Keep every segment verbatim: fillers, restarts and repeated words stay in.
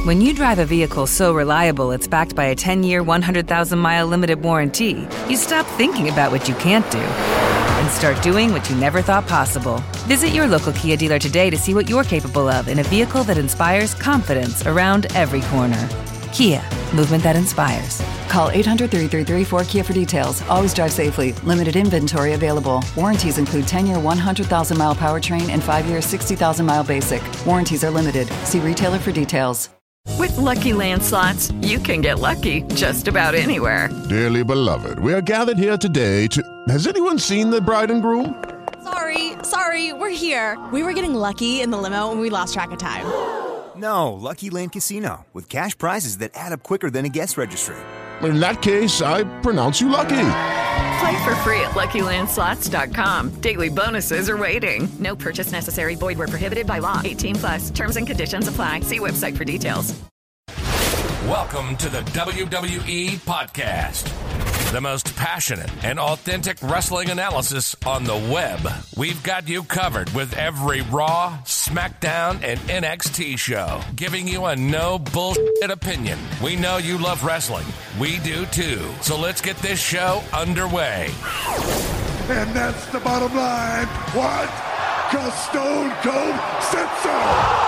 When you drive a vehicle so reliable it's backed by a ten-year, one hundred thousand mile limited warranty, you stop thinking about what you can't do and start doing what you never thought possible. Visit your local Kia dealer today to see what you're capable of in a vehicle that inspires confidence around every corner. Kia, movement that inspires. Call eight hundred, three three three, four K I A for details. Always drive safely. Limited inventory available. Warranties include ten-year, one hundred thousand mile powertrain and five-year, sixty thousand mile basic. Warranties are limited. See retailer for details. With Lucky Land Slots, you can get lucky just about anywhere. Dearly beloved, we are gathered here today to... Has anyone seen the bride and groom? Sorry, sorry, we're here. We were getting lucky in the limo and we lost track of time. No, Lucky Land Casino, with cash prizes that add up quicker than a guest registry. In that case, I pronounce you lucky. Play for free at Lucky Land Slots dot com. Daily bonuses are waiting. No purchase necessary. Void where prohibited by law. eighteen plus. Terms and conditions apply. See website for details. Welcome to the W W E Podcast, the most passionate and authentic wrestling analysis on the web. We've got you covered with every Raw, SmackDown, and N X T show, giving you a no bullshit opinion. We know you love wrestling. We do too. So let's get this show underway. And that's the bottom line. What? Because Stone Cold said so.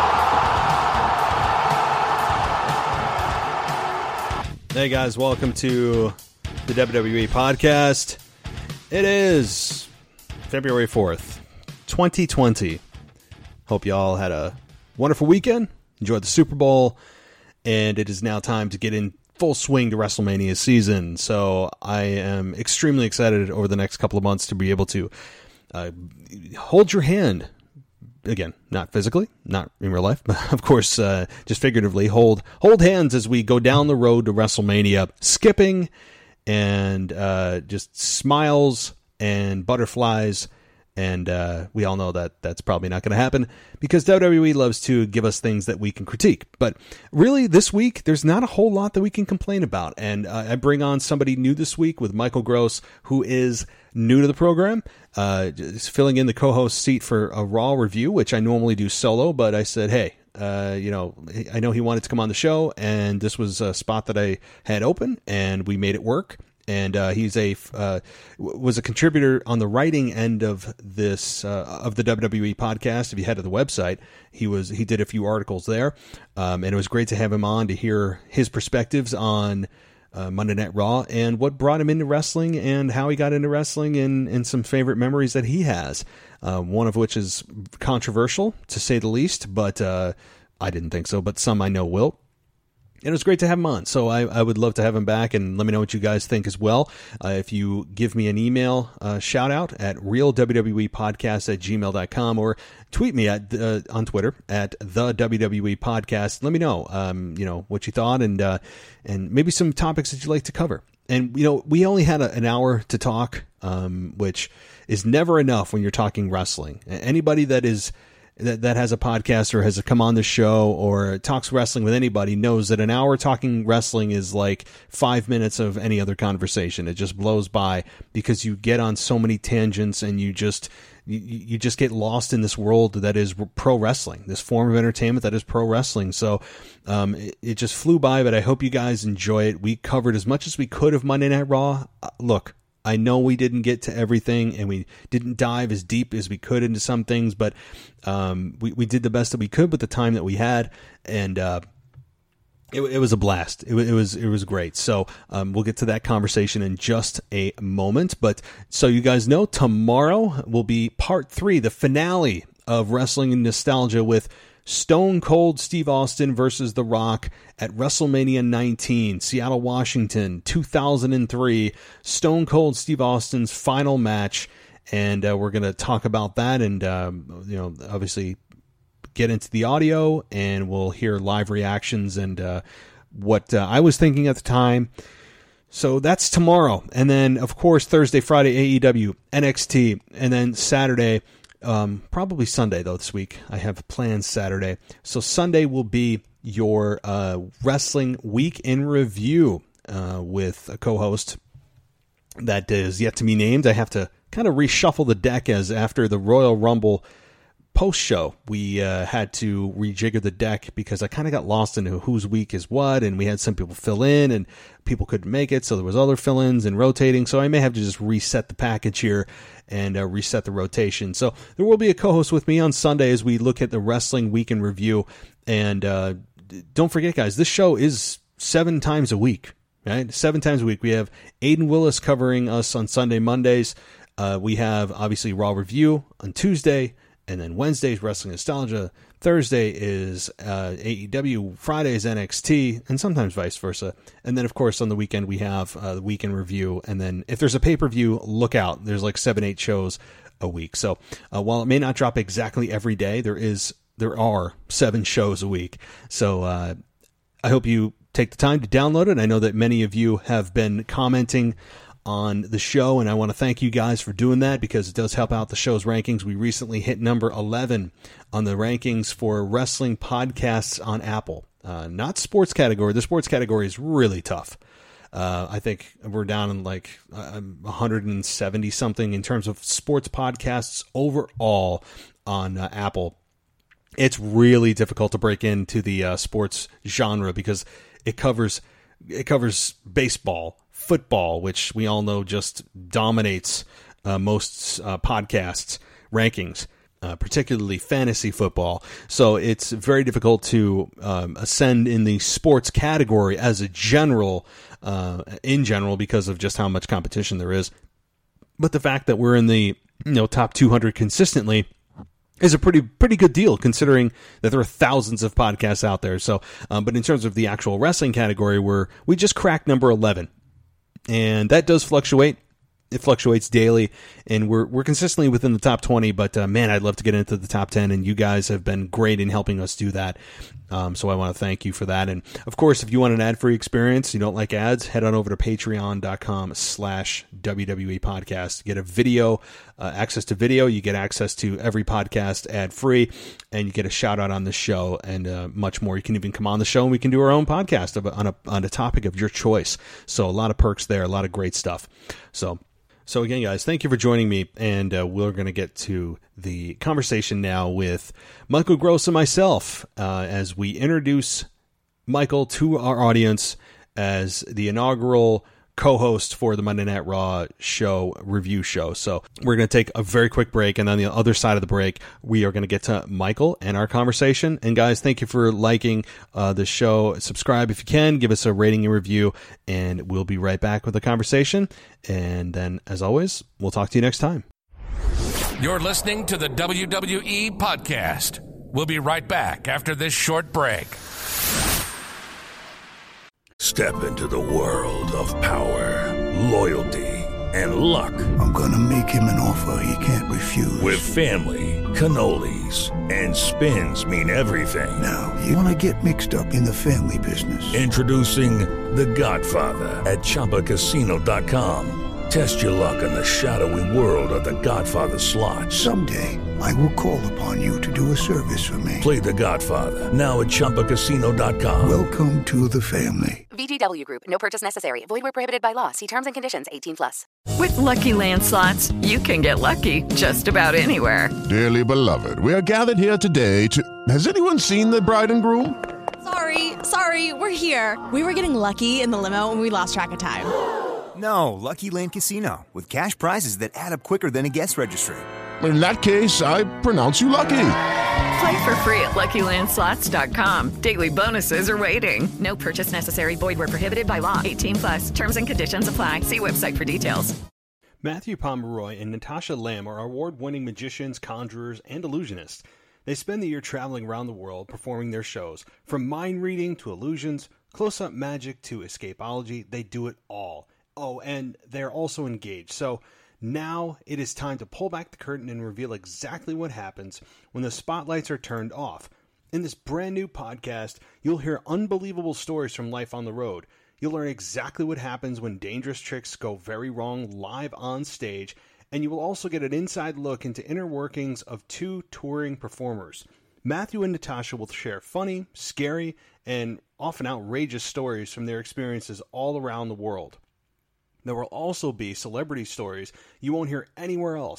Hey guys, welcome to the W W E Podcast. It is February fourth, twenty twenty. Hope you all had a wonderful weekend, enjoyed the Super Bowl, and it is now time to get in full swing to WrestleMania season. So I am extremely excited over the next couple of months to be able to uh, hold your hand. Again, not physically, not in real life, but of course, uh, just figuratively, hold hold hands as we go down the road to WrestleMania, skipping and uh, just smiles and butterflies. And uh, we all know that that's probably not going to happen because W W E loves to give us things that we can critique. But really, this week, there's not a whole lot that we can complain about. And uh, I bring on somebody new this week with Michael Gross, who is new to the program, uh, just filling in the co-host seat for a Raw review, which I normally do solo. But I said, hey, uh, you know, I know he wanted to come on the show, and this was a spot that I had open, and we made it work. And uh, he's a uh, was a contributor on the writing end of this uh, of the W W E podcast. If you head to the website, he was he did a few articles there, um, and it was great to have him on to hear his perspectives on uh, Monday Night Raw and what brought him into wrestling and how he got into wrestling and, and some favorite memories that he has. Uh, one of which is controversial to say the least, but uh, I didn't think so. But some I know will. And it was great to have him on, so I, I would love to have him back, and let me know what you guys think as well. Uh, if you give me an email uh, shout-out at real W W E podcast at gmail dot com or tweet me at uh, on Twitter at the W W E Podcast. Let me know, um, you know, what you thought and uh, and maybe some topics that you'd like to cover. And, you know, we only had a, an hour to talk, um, which is never enough when you're talking wrestling. Anybody that is... That, that has a podcast or has come on the show or talks wrestling with anybody knows that an hour talking wrestling is like five minutes of any other conversation. It just blows by because you get on so many tangents and you just you, you just get lost in this world that is pro wrestling, this form of entertainment that is pro wrestling. So um, it, it just flew by, but I hope you guys enjoy it. We covered as much as we could of Monday Night Raw. Uh, look, I know we didn't get to everything and we didn't dive as deep as we could into some things, but um, we, we did the best that we could with the time that we had. And uh, it, it was a blast. It, it was, it was great. So um, we'll get to that conversation in just a moment. But so you guys know, tomorrow will be part three, the finale of Wrestling and Nostalgia with Stone Cold Steve Austin versus The Rock at WrestleMania nineteen, Seattle, Washington, two thousand three. Stone Cold Steve Austin's final match, and uh, we're going to talk about that and, um, you know, obviously get into the audio, and we'll hear live reactions and uh, what uh, I was thinking at the time. So that's tomorrow. And then, of course, Thursday, Friday, A E W, N X T, and then Saturday, Um, probably Sunday, though, this week. I have plans Saturday. So Sunday will be your uh, Wrestling Week in Review uh, with a co-host that is yet to be named. I have to kind of reshuffle the deck as after the Royal Rumble post-show, we uh, had to rejigger the deck because I kind of got lost into whose week is what, and we had some people fill in, and people couldn't make it, so there was other fill-ins and rotating, so I may have to just reset the package here and uh, reset the rotation. So there will be a co-host with me on Sunday as we look at the Wrestling Week in Review, and uh, don't forget, guys, this show is seven times a week, right? Seven times a week. We have Aiden Willis covering us on Sunday, Mondays. Uh, we have, obviously, Raw Review on Tuesday, and then Wednesday's Wrestling Nostalgia. Thursday is uh, A E W. Friday is N X T, and sometimes vice versa. And then, of course, on the weekend, we have uh, the Weekend Review. And then if there's a pay-per-view, look out. There's like seven, eight shows a week. So uh, while it may not drop exactly every day, there is there are seven shows a week. So uh, I hope you take the time to download it. I know that many of you have been commenting on the show, and I want to thank you guys for doing that because it does help out the show's rankings. We recently hit number eleven on the rankings for wrestling podcasts on Apple. Uh, not sports category. The sports category is really tough. Uh, I think we're down in like uh, one hundred seventy something in terms of sports podcasts overall on uh, Apple. It's really difficult to break into the uh, sports genre because it covers it covers baseball, football, which we all know just dominates uh, most uh, podcasts rankings, uh, particularly fantasy football. So it's very difficult to um, ascend in the sports category as a general, uh, in general, because of just how much competition there is. But the fact that we're in the you know top two hundred consistently is a pretty pretty good deal, considering that there are thousands of podcasts out there. So, um, but in terms of the actual wrestling category, we're we just cracked number eleven. And that does fluctuate. It fluctuates daily, and we're we're consistently within the top twenty. But uh, man, I'd love to get into the top ten, and you guys have been great in helping us do that. Um, so I want to thank you for that. And of course, if you want an ad-free experience, you don't like ads, head on over to patreon.com slash WWE podcast. Get a video, uh, access to video. You get access to every podcast ad-free, and you get a shout-out on the show and uh, much more. You can even come on the show, and we can do our own podcast of, on, a, on a topic of your choice. So a lot of perks there, a lot of great stuff. So... So again, guys, thank you for joining me, and uh, we're going to get to the conversation now with Michael Gross and myself uh, as we introduce Michael to our audience as the inaugural co-host for the Monday Night Raw show review show. So we're going to take a very quick break, and on the other side of the break, we are going to get to Michael and our conversation. And guys, thank you for liking uh, the show. Subscribe if you can. Give us a rating and review, and we'll be right back with the conversation. And then, as always, we'll talk to you next time. You're listening to the W W E Podcast. We'll be right back after this short break. Step into the world of power, loyalty, and luck. I'm gonna make him an offer he can't refuse. With family, cannolis, and spins mean everything. Now, you wanna get mixed up in the family business. Introducing The Godfather at Chumba Casino dot com. Test your luck in the shadowy world of The Godfather slot. Someday, I will call upon you to do a service for me. Play The Godfather, now at Chumba Casino dot com. Welcome to the family. V G W Group. No purchase necessary. Void where prohibited by law. See terms and conditions. eighteen plus. With Lucky Land Slots, you can get lucky just about anywhere. Dearly beloved, we are gathered here today to... Has anyone seen the bride and groom? Sorry, sorry, we're here. We were getting lucky in the limo and we lost track of time. No, Lucky Land Casino, with cash prizes that add up quicker than a guest registry. In that case, I pronounce you lucky. Play for free at Lucky Land Slots dot com. Daily bonuses are waiting. No purchase necessary. Void where prohibited by law. eighteen plus. Terms and conditions apply. See website for details. Matthew Pomeroy and Natasha Lamb are award-winning magicians, conjurers, and illusionists. They spend the year traveling around the world performing their shows. From mind reading to illusions, close-up magic to escapology, they do it all. Oh, and they're also engaged. So now it is time to pull back the curtain and reveal exactly what happens when the spotlights are turned off. In this brand new podcast, you'll hear unbelievable stories from life on the road. You'll learn exactly what happens when dangerous tricks go very wrong live on stage, and you will also get an inside look into inner workings of two touring performers. Matthew and Natasha will share funny, scary, and often outrageous stories from their experiences all around the world. There will also be celebrity stories you won't hear anywhere else.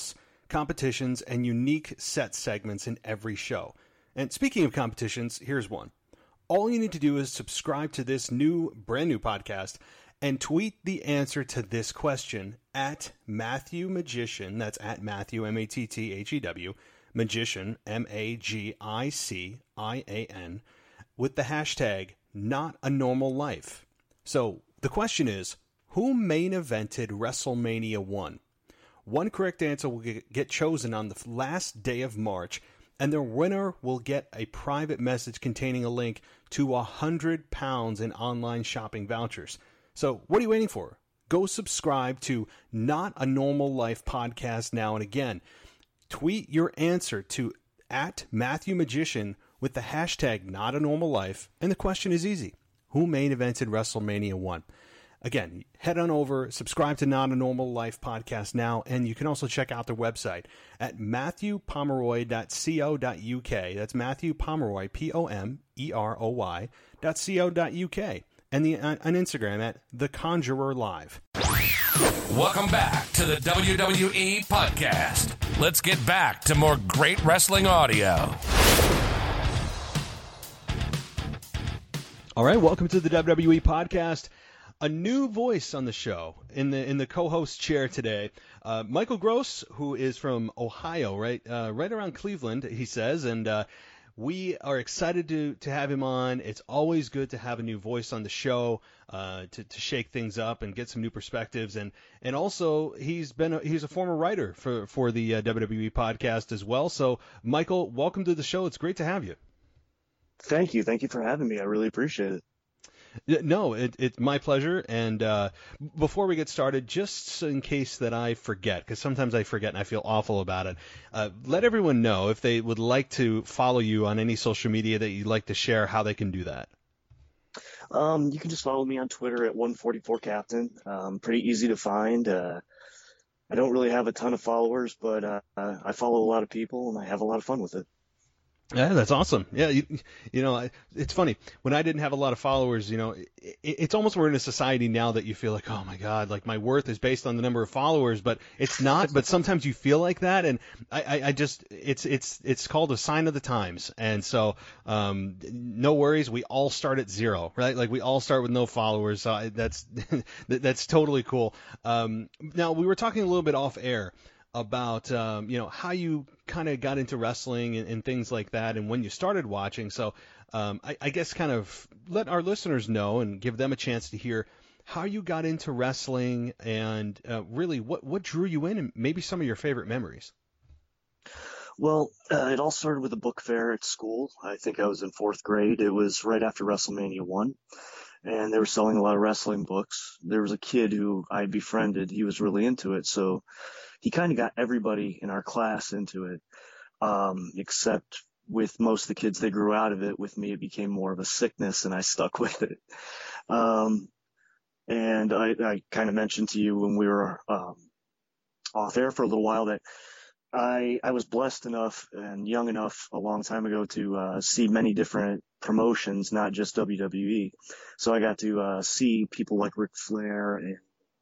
competitions, and unique set segments in every show. And speaking of competitions, here's one. All you need to do is subscribe to this new, brand new podcast and tweet the answer to this question at Matthew Magician. That's at Matthew, M A T T H E W, Magician, M A G I C I A N, with the hashtag Not a Normal Life. So the question is, who main evented WrestleMania one? One correct answer will get chosen on the last day of March, and the winner will get a private message containing a link to one hundred pounds in online shopping vouchers. So what are you waiting for? Go subscribe to Not a Normal Life podcast now. And again, tweet your answer to at Matthew Magician with the hashtag Not a Normal Life. And the question is easy. Who main evented WrestleMania one? Again, head on over, subscribe to Not a Normal Life podcast now, and you can also check out their website at matthew pomeroy dot co dot uk. That's Matthew Pomeroy, P O M E R O Y, dot co dot uk. And the, on, on Instagram at The Conjurer Live. Welcome back to the W W E Podcast. Let's get back to more great wrestling audio. All right, welcome to the W W E Podcast. A new voice on the show in the in the co-host chair today. Uh, Michael Gross, who is from Ohio, right uh, right around Cleveland, he says, and uh, we are excited to to have him on. It's always good to have a new voice on the show uh, to to shake things up and get some new perspectives. And and also he's been a, he's a former writer for for the uh, W W E Podcast as well. So Michael, welcome to the show. It's great to have you. Thank you. Thank you for having me. I really appreciate it. No, it, it's my pleasure. And uh, before we get started, just in case that I forget, because sometimes I forget and I feel awful about it, uh, let everyone know if they would like to follow you on any social media that you'd like to share, how they can do that. Um, you can just follow me on Twitter at one forty-four Captain. Um, pretty easy to find. Uh, I don't really have a ton of followers, but uh, I follow a lot of people and I have a lot of fun with it. Yeah, that's awesome. Yeah, you, you know, it's funny. When I didn't have a lot of followers, you know, it, it's almost we're in a society now that you feel like, oh my God, like my worth is based on the number of followers, but it's not. But sometimes you feel like that, and I, I, I just, it's, it's, it's called a sign of the times. And so, um, no worries. We all start at zero, right? Like we all start with no followers. So I, that's, that's totally cool. Um, now we were talking a little bit off air about um, you know, how you kind of got into wrestling and, and things like that, and when you started watching. So um, I, I guess kind of let our listeners know and give them a chance to hear how you got into wrestling and uh, really what, what drew you in, and maybe some of your favorite memories. Well, uh, it all started with a book fair at school. I think I was in fourth grade. It was right after WrestleMania one. And they were selling a lot of wrestling books. There was a kid who I befriended. He was really into it. So he kind of got everybody in our class into it, um, except with most of the kids, they grew out of it. With me, it became more of a sickness, and I stuck with it. Um, and I, I kind of mentioned to you when we were um, off air for a little while that I, I was blessed enough and young enough a long time ago to uh, see many different promotions, not just W W E. So I got to uh, see people like Ric Flair and,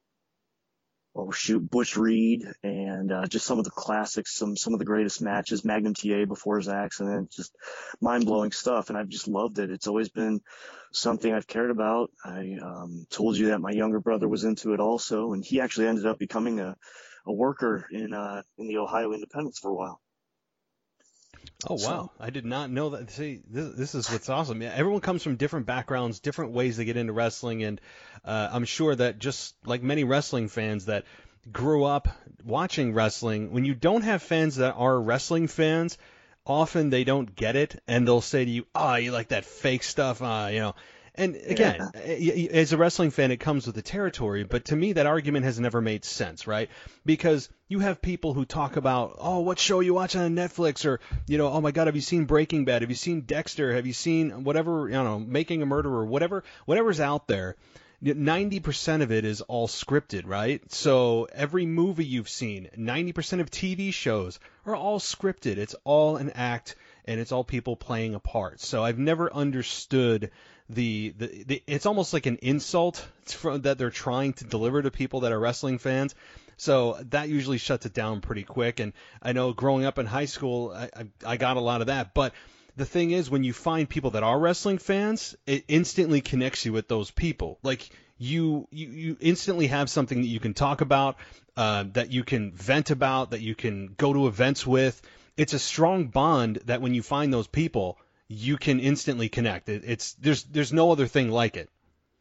oh shoot, Butch Reed, and uh, just some of the classics, some some of the greatest matches, Magnum T A before his accident, just mind-blowing stuff. And I've just loved it. It's always been something I've cared about. I um, told you that my younger brother was into it also, and he actually ended up becoming a a worker in uh in the Ohio Independents for a while. Oh, wow. So, I did not know that. See, this, this is what's awesome. Yeah, everyone comes from different backgrounds, different ways to get into wrestling. And uh, I'm sure that just like many wrestling fans that grew up watching wrestling, when you don't have fans that are wrestling fans, often they don't get it. And they'll say to you, oh, you like that fake stuff, uh, you know. And again, yeah. As a wrestling fan, it comes with the territory. But to me, that argument has never made sense, right? Because you have people who talk about, oh, what show are you watching on Netflix? Or, you know, oh, my God, have you seen Breaking Bad? Have you seen Dexter? Have you seen whatever, you know, Making a Murderer? Whatever, whatever's out there. ninety percent of it is all scripted, right? So every movie you've seen, ninety percent of T V shows are all scripted. It's all an act, and it's all people playing a part. So I've never understood the, the, the it's almost like an insult from, that they're trying to deliver to people that are wrestling fans. So that usually shuts it down pretty quick. And I know growing up in high school, I, I, I got a lot of that. But the thing is, when you find people that are wrestling fans, it instantly connects you with those people. Like, you you, you instantly have something that you can talk about, uh, that you can vent about, that you can go to events with. It's a strong bond that when you find those people, you can instantly connect. It, it's there's there's no other thing like it.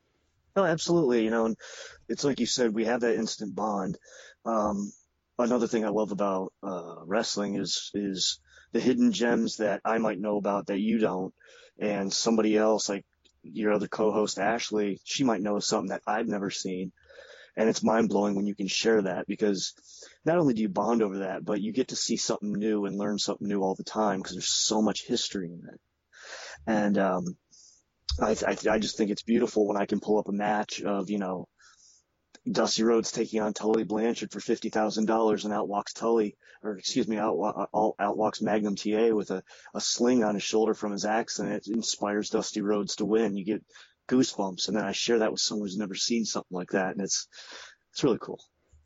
No, absolutely. You know, and it's like you said, we have that instant bond. Um, another thing I love about uh, wrestling is is the hidden gems that I might know about that you don't, and somebody else, like your other co-host Ashley, she might know something that I've never seen. And it's mind-blowing when you can share that, because not only do you bond over that, but you get to see something new and learn something new all the time, because there's so much history in it. And um, I, I, I just think it's beautiful when I can pull up a match of, you know, Dusty Rhodes taking on Tully Blanchard for fifty thousand dollars and outwalks Tully, or excuse me, out, out, outwalks Magnum T A with a, a sling on his shoulder from his accident. It inspires Dusty Rhodes to win. You get goosebumps, and then I share that with someone who's never seen something like that, and it's it's really cool.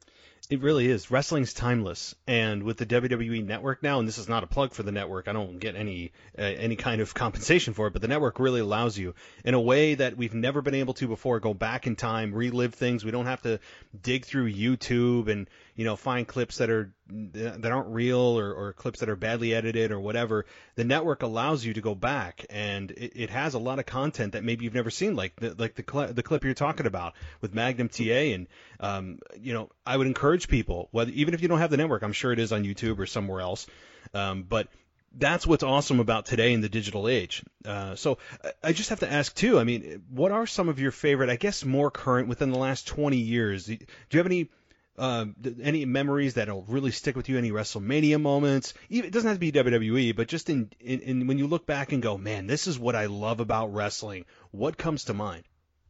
It really is. Wrestling's timeless, and with the W W E Network now, and this is not a plug for the network, I don't get any uh, any kind of compensation for it, but the network really allows you, in a way that we've never been able to before, go back in time, relive things. We don't have to dig through YouTube and, you know, find clips that are that aren't real, or, or clips that are badly edited or whatever. The network allows you to go back, and it, it has a lot of content that maybe you've never seen, like the like the cl- the clip you're talking about with Magnum T A. And um, you know, I would encourage people, whether even if you don't have the network, I'm sure it is on YouTube or somewhere else. Um, but that's what's awesome about today in the digital age. Uh, so I just have to ask too. I mean, what are some of your favorite, I guess, more current within the last twenty years? Do you have any Uh, any memories that'll really stick with you? Any WrestleMania moments? Even, it doesn't have to be W W E, but just in, in, in when you look back and go, man, this is what I love about wrestling. What comes to mind?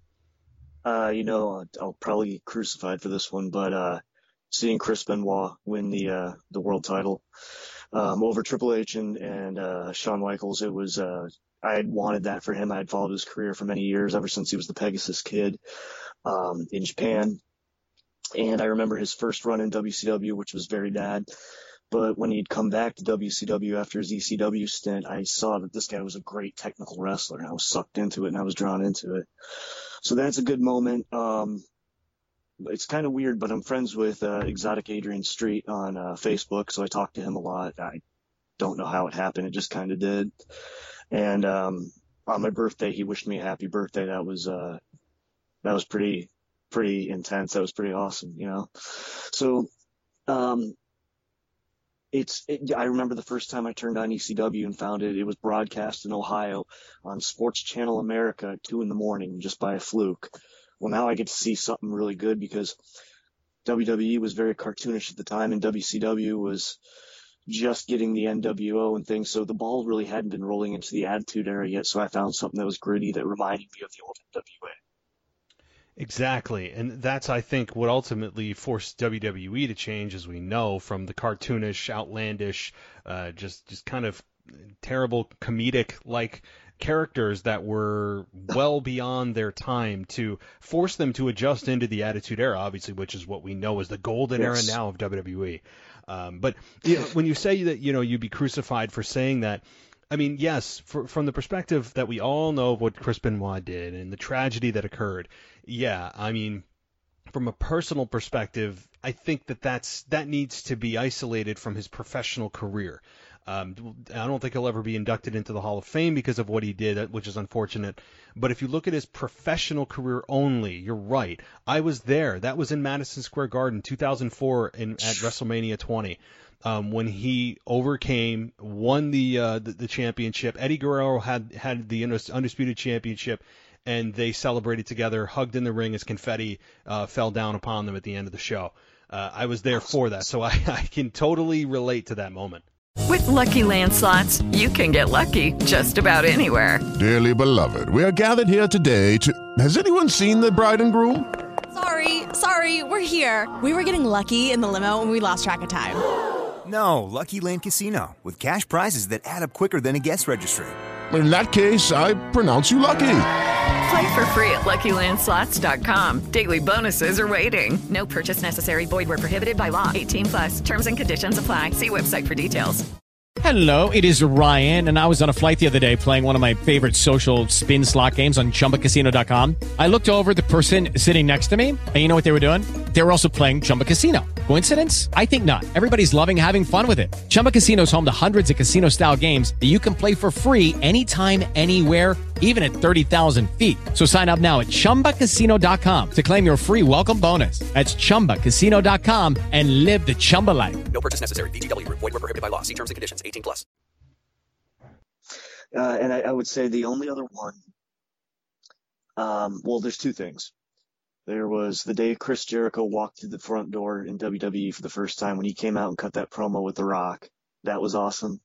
Uh, you know, I'll probably get crucified for this one, but uh, seeing Chris Benoit win the uh, the world title um, over Triple H and and uh, Shawn Michaels, it was uh, I had wanted that for him. I had followed his career for many years, ever since he was the Pegasus Kid um, in Japan. And I remember his first run in W C W, which was very bad. But when he'd come back to W C W after his E C W stint, I saw that this guy was a great technical wrestler, and I was sucked into it, and I was drawn into it. So that's a good moment. Um, it's kind of weird, but I'm friends with uh, Exotic Adrian Street on uh, Facebook, so I talk to him a lot. I don't know how it happened. It just kind of did. And um, on my birthday, he wished me a happy birthday. That was uh, that was pretty pretty intense. That was pretty awesome, you know. So um, it's it, I remember the first time I turned on E C W and found it. It was broadcast in Ohio on Sports Channel America at two in the morning, just by a fluke. Well, now I get to see something really good, because W W E was very cartoonish at the time, and W C W was just getting the N W O and things. So the ball really hadn't been rolling into the Attitude Era yet. So I found something that was gritty, that reminded me of the old N W A. Exactly, and that's, I think, what ultimately forced W W E to change, as we know, from the cartoonish, outlandish, uh, just just kind of terrible comedic-like characters that were well beyond their time, to force them to adjust into the Attitude Era, obviously, which is what we know is the golden yes. era now of W W E. Um, but you know, when you say that, you know, you'd be crucified for saying that, I mean, yes, for, from the perspective that we all know of what Chris Benoit did and the tragedy that occurred, yeah, I mean, from a personal perspective, I think that that's, that needs to be isolated from his professional career. Um, I don't think he'll ever be inducted into the Hall of Fame because of what he did, which is unfortunate. But if you look at his professional career only, you're right. I was there. That was in Madison Square Garden, two thousand four, in, at WrestleMania twenty. Um, when he overcame, won the, uh, the the championship. Eddie Guerrero had had the undisputed championship, and they celebrated together, hugged in the ring as confetti uh, fell down upon them at the end of the show. Uh, I was there for that, so I, I can totally relate to that moment. With Lucky Land Slots, you can get lucky just about anywhere. Dearly beloved, we are gathered here today to... Has anyone seen the bride and groom? Sorry, sorry, we're here. We were getting lucky in the limo and we lost track of time. No, Lucky Land Casino, with cash prizes that add up quicker than a guest registry. In that case, I pronounce you lucky. Play for free at Lucky Land Slots dot com. Daily bonuses are waiting. No purchase necessary. Void where prohibited by law. eighteen plus. Terms and conditions apply. See website for details. Hello, it is Ryan, and I was on a flight the other day playing one of my favorite social spin slot games on Chumba Casino dot com. I looked over at the person sitting next to me, and you know what they were doing? They were also playing Chumba Casino. Coincidence? I think not. Everybody's loving having fun with it. Chumba Casino is home to hundreds of casino-style games that you can play for free anytime, anywhere, even at thirty thousand feet. So sign up now at Chumba Casino dot com to claim your free welcome bonus. That's Chumba Casino dot com and live the Chumba life. No purchase necessary. V G W. Void where prohibited by law. See terms and conditions. eighteen plus. Uh, and I, I would say the only other one, um, well, there's two things. There was the day Chris Jericho walked through the front door in W W E for the first time when he came out and cut that promo with The Rock. That was awesome.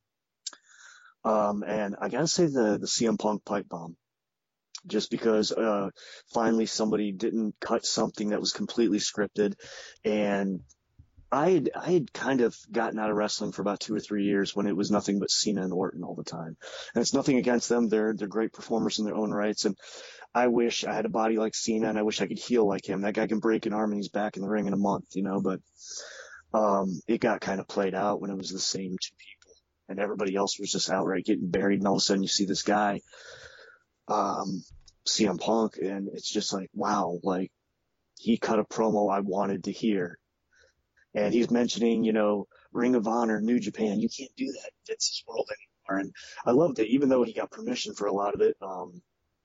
Um, and I gotta say the, the C M Punk pipe bomb. Just because, uh, finally somebody didn't cut something that was completely scripted. And I had, I had kind of gotten out of wrestling for about two or three years when it was nothing but Cena and Orton all the time. And it's nothing against them. They're, they're great performers in their own rights. And I wish I had a body like Cena, and I wish I could heal like him. That guy can break an arm and he's back in the ring in a month, you know, but, um, it got kind of played out when it was the same two people and everybody else was just outright getting buried. And all of a sudden you see this guy, um, C M Punk, and it's just like, wow, like he cut a promo I wanted to hear. And he's mentioning, you know, Ring of Honor, New Japan. You can't do that in Vince's world anymore. And I loved it, even though he got permission for a lot of it. Um,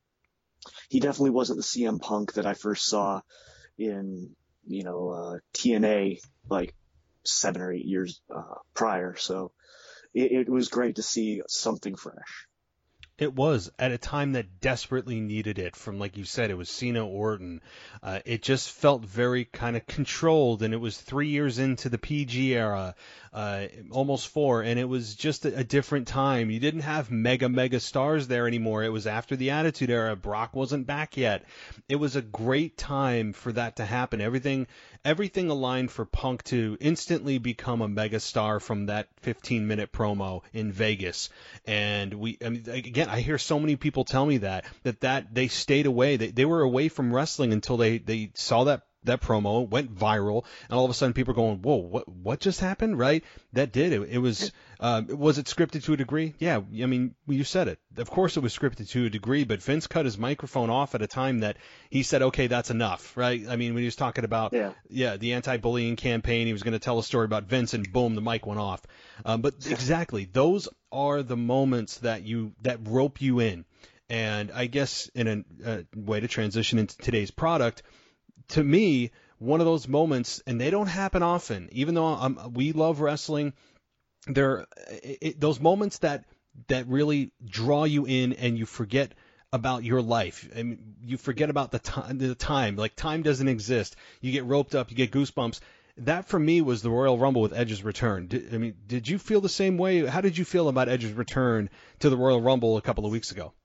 he definitely wasn't the C M Punk that I first saw in, you know, uh, T N A like seven or eight years uh, prior. So it, it was great to see something fresh. It was at a time that desperately needed it. From, like you said, it was Cena Orton. Uh, it just felt very kind of controlled, and it was three years into the P G era, uh, almost four, and it was just a, a different time. You didn't have mega, mega stars there anymore. It was after the Attitude Era. Brock wasn't back yet. It was a great time for that to happen. Everything, everything aligned for Punk to instantly become a mega star from that fifteen-minute promo in Vegas. And we, I mean, again, I hear so many people tell me that, that, that they stayed away. They, they were away from wrestling until they, they saw that, that promo, went viral, and all of a sudden people are going, whoa, what, what just happened? Right? That did. It, it was, uh, was it scripted to a degree? Yeah. I mean, you said it. Of course it was scripted to a degree, but Vince cut his microphone off at a time that he said, okay, that's enough. Right? I mean, when he was talking about, yeah, yeah the anti-bullying campaign, he was going to tell a story about Vince, and boom, the mic went off. Um, but exactly, those are the moments that you, that rope you in. And I guess in a, a way to transition into today's product, to me, one of those moments, and they don't happen often, even though I'm, we love wrestling, there, it, those moments that, that really draw you in and you forget about your life. I mean, you forget about the time, the time, like time doesn't exist. You get roped up, you get goosebumps. That for me was the Royal Rumble with Edge's return. Did, I mean, did you feel the same way? How did you feel about Edge's return to the Royal Rumble a couple of weeks ago?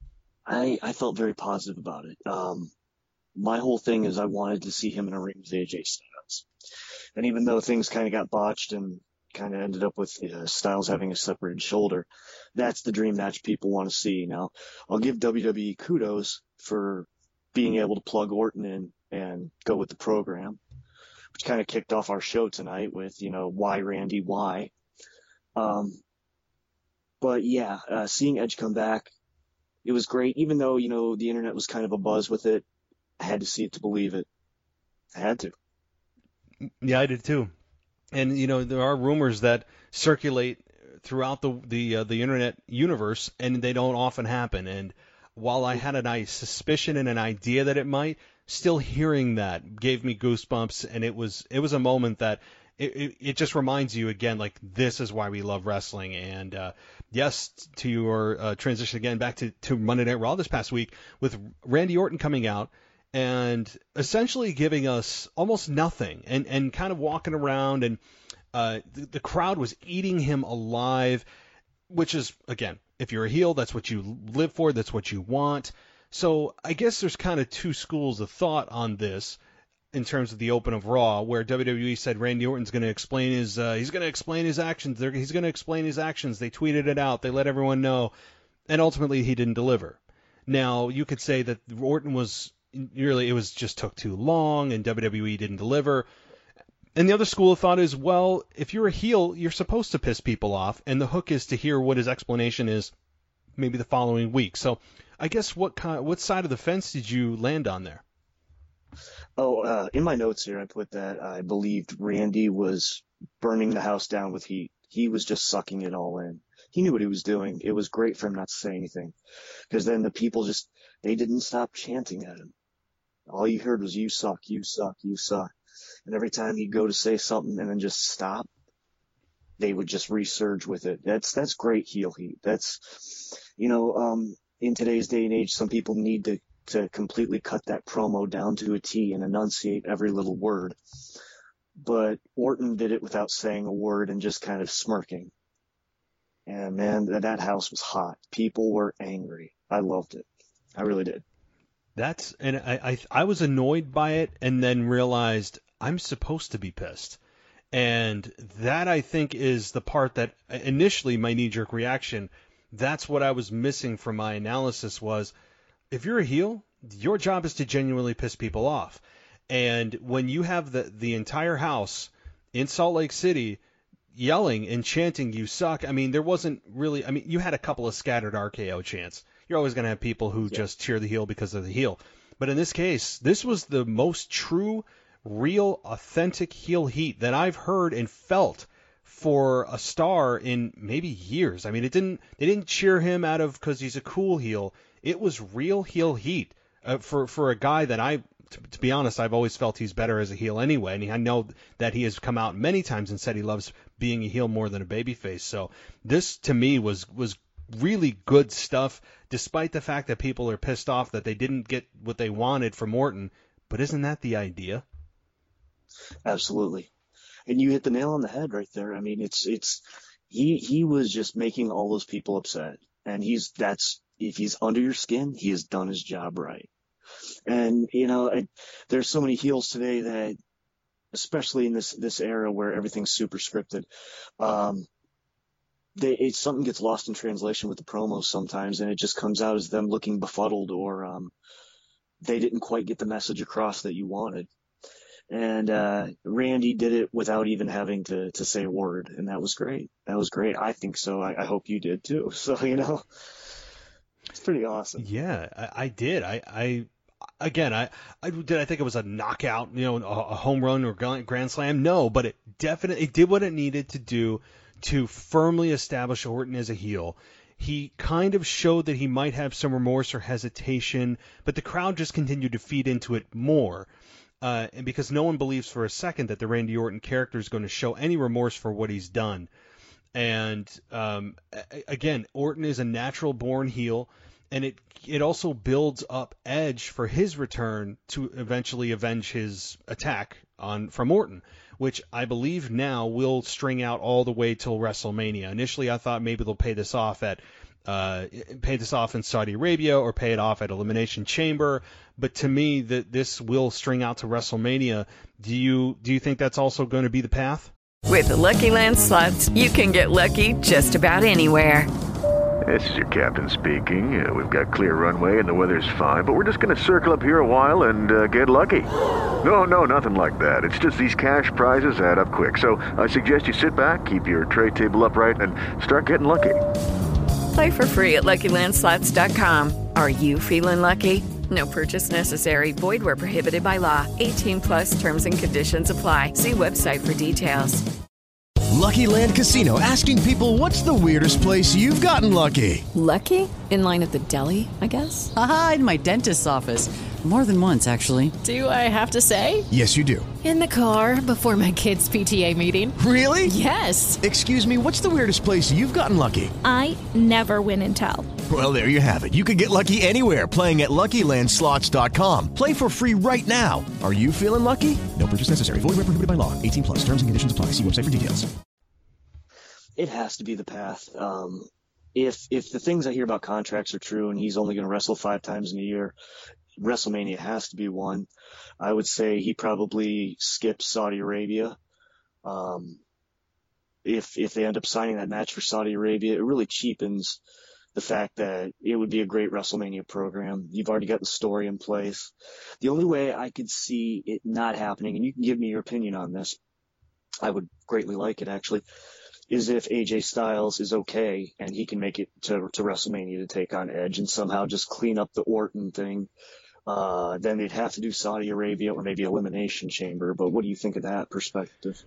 I, I felt very positive about it. Um, my whole thing is I wanted to see him in a ring with A J Styles. And even though things kind of got botched and kind of ended up with uh, Styles having a separated shoulder, that's the dream match people want to see. Now, I'll give W W E kudos for being able to plug Orton in and go with the program, which kind of kicked off our show tonight with, you know, why Randy, why? Um, but yeah, uh, seeing Edge come back, it was great. Even though, you know, the internet was kind of abuzz with it, I had to see it to believe it. I had to. Yeah, I did too. And, you know, there are rumors that circulate throughout the the, uh, the internet universe, and they don't often happen. And while I had a nice suspicion and an idea that it might, still hearing that gave me goosebumps, and it was it was a moment that it, it, it just reminds you again, like, this is why we love wrestling. And uh, yes, to your uh, transition again back to, to Monday Night Raw this past week with Randy Orton coming out and essentially giving us almost nothing, and, and kind of walking around, and uh, the, the crowd was eating him alive, which is, again, if you're a heel, that's what you live for, that's what you want. So I guess there's kind of two schools of thought on this in terms of the Open of Raw, where W W E said Randy Orton's going to explain his uh, he's going to explain his actions. They're, he's going to explain his actions. They tweeted it out. They let everyone know, and ultimately he didn't deliver. Now, you could say that Orton was really, it was just took too long and W W E didn't deliver. And the other school of thought is, well, if you're a heel, you're supposed to piss people off, and the hook is to hear what his explanation is maybe the following week. So I guess what kind, what side of the fence did you land on there? Oh, uh, in my notes here, I put that I believed Randy was burning the house down with heat. He was just sucking it all in. He knew what he was doing. It was great for him not to say anything, because then the people just, they didn't stop chanting at him. All you heard was, you suck, you suck, you suck. And every time he'd go to say something and then just stop, they would just resurge with it. That's, that's great heel heat. That's, you know, um, in today's day and age, some people need to, to completely cut that promo down to a T and enunciate every little word. But Orton did it without saying a word and just kind of smirking. And man, that, that house was hot. People were angry. I loved it. I really did. That's, and I, I, I was annoyed by it and then realized I'm supposed to be pissed. And that, I think, is the part that initially my knee-jerk reaction, that's what I was missing from my analysis was, if you're a heel, your job is to genuinely piss people off. And when you have the, the entire house in Salt Lake City yelling and chanting, you suck, I mean, there wasn't really, I mean, you had a couple of scattered R K O chants. You're always going to have people who yeah. just cheer the heel because of the heel. But in this case, this was the most true, real, authentic heel heat that I've heard and felt for a star in maybe years. I mean, it didn't, they didn't cheer him out of because he's a cool heel. It was real heel heat uh, for, for a guy that I, to, to be honest, I've always felt he's better as a heel anyway. And I know that he has come out many times and said he loves being a heel more than a babyface. So this, to me, was, was really good stuff, despite the fact that people are pissed off that they didn't get what they wanted from Orton. But isn't that the idea? Absolutely. And you hit the nail on the head right there. I mean, it's, it's, he, he was just making all those people upset. And he's, that's, if he's under your skin, he has done his job right. And, you know, I, there's so many heels today that, especially in this, this era where everything's super scripted, um, they, it's something gets lost in translation with the promos sometimes, and it just comes out as them looking befuddled, or, um, they didn't quite get the message across that you wanted. And, uh, Randy did it without even having to, to say a word. And that was great. That was great. I think so. I, I hope you did too. So, you know, it's pretty awesome. Yeah, I, I did. I, I, again, I, I did. I think it was a knockout, you know, a, a home run or grand slam. No, but it definitely, it did what it needed to do to firmly establish Orton as a heel. He kind of showed that he might have some remorse or hesitation, but the crowd just continued to feed into it more. Uh, and because no one believes for a second that the Randy Orton character is going to show any remorse for what he's done. And um, again, Orton is a natural-born heel, and it it also builds up Edge for his return to eventually avenge his attack on from Orton, which I believe now will string out all the way till WrestleMania. Initially, I thought maybe they'll pay this off at uh, pay this off in Saudi Arabia or pay it off at Elimination Chamber. But to me, that this will string out to WrestleMania. Do you do you think that's also going to be the path? With the Lucky Land Slots, you can get lucky just about anywhere. This is your captain speaking. Uh, we've got clear runway and the weather's fine, but we're just going to circle up here a while and uh, get lucky. No, no, nothing like that. It's just these cash prizes add up quick. So I suggest you sit back, keep your tray table upright, and start getting lucky. Play for free at Lucky Land Slots dot com. Are you feeling lucky? No purchase necessary. Void where prohibited by law. eighteen plus terms and conditions apply. See website for details. Lucky Land Casino, asking people, what's the weirdest place you've gotten lucky? Lucky? In line at the deli, I guess? Aha, in my dentist's office. More than once, actually. Do I have to say? Yes, you do. In the car before my kids' P T A meeting. Really? Yes. Excuse me, what's the weirdest place you've gotten lucky? I never win and tell. Well, there you have it. You can get lucky anywhere, playing at Lucky Land Slots dot com. Play for free right now. Are you feeling lucky? No purchase necessary. Void where prohibited by law. eighteen plus. Terms and conditions apply. See website for details. It has to be the path. Um, if if the things I hear about contracts are true and he's only going to wrestle five times in a year, WrestleMania has to be one. I would say he probably skips Saudi Arabia. Um, if if they end up signing that match for Saudi Arabia, it really cheapens the fact that it would be a great WrestleMania program. You've already got the story in place. The only way I could see it not happening, and you can give me your opinion on this, I would greatly like it actually, is if A J Styles is okay and he can make it to, to WrestleMania to take on Edge and somehow just clean up the Orton thing. Uh, then they'd have to do Saudi Arabia or maybe Elimination Chamber. But what do you think of that perspective?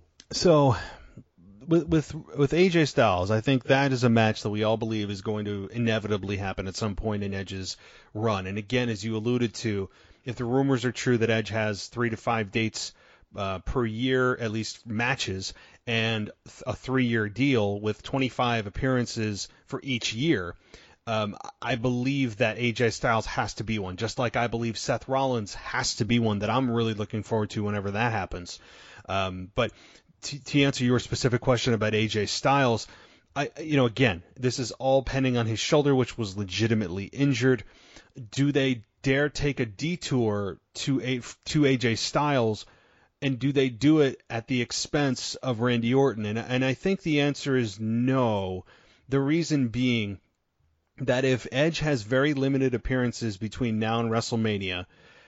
So with with with A J Styles, I think that is a match that we all believe is going to inevitably happen at some point in Edge's run. And again, as you alluded to, if the rumors are true that Edge has three to five dates uh, per year, at least matches, and a three-year deal with twenty-five appearances for each year, um, I believe that A J Styles has to be one, just like I believe Seth Rollins has to be one that I'm really looking forward to whenever that happens. Um, but To, to answer your specific question about A J Styles, I, you know, again, this is all pending on his shoulder, which was legitimately injured. Do they dare take a detour to a, to A J Styles, and do they do it at the expense of Randy Orton? And, and I think the answer is no. The reason being that if Edge has very limited appearances between now and WrestleMania,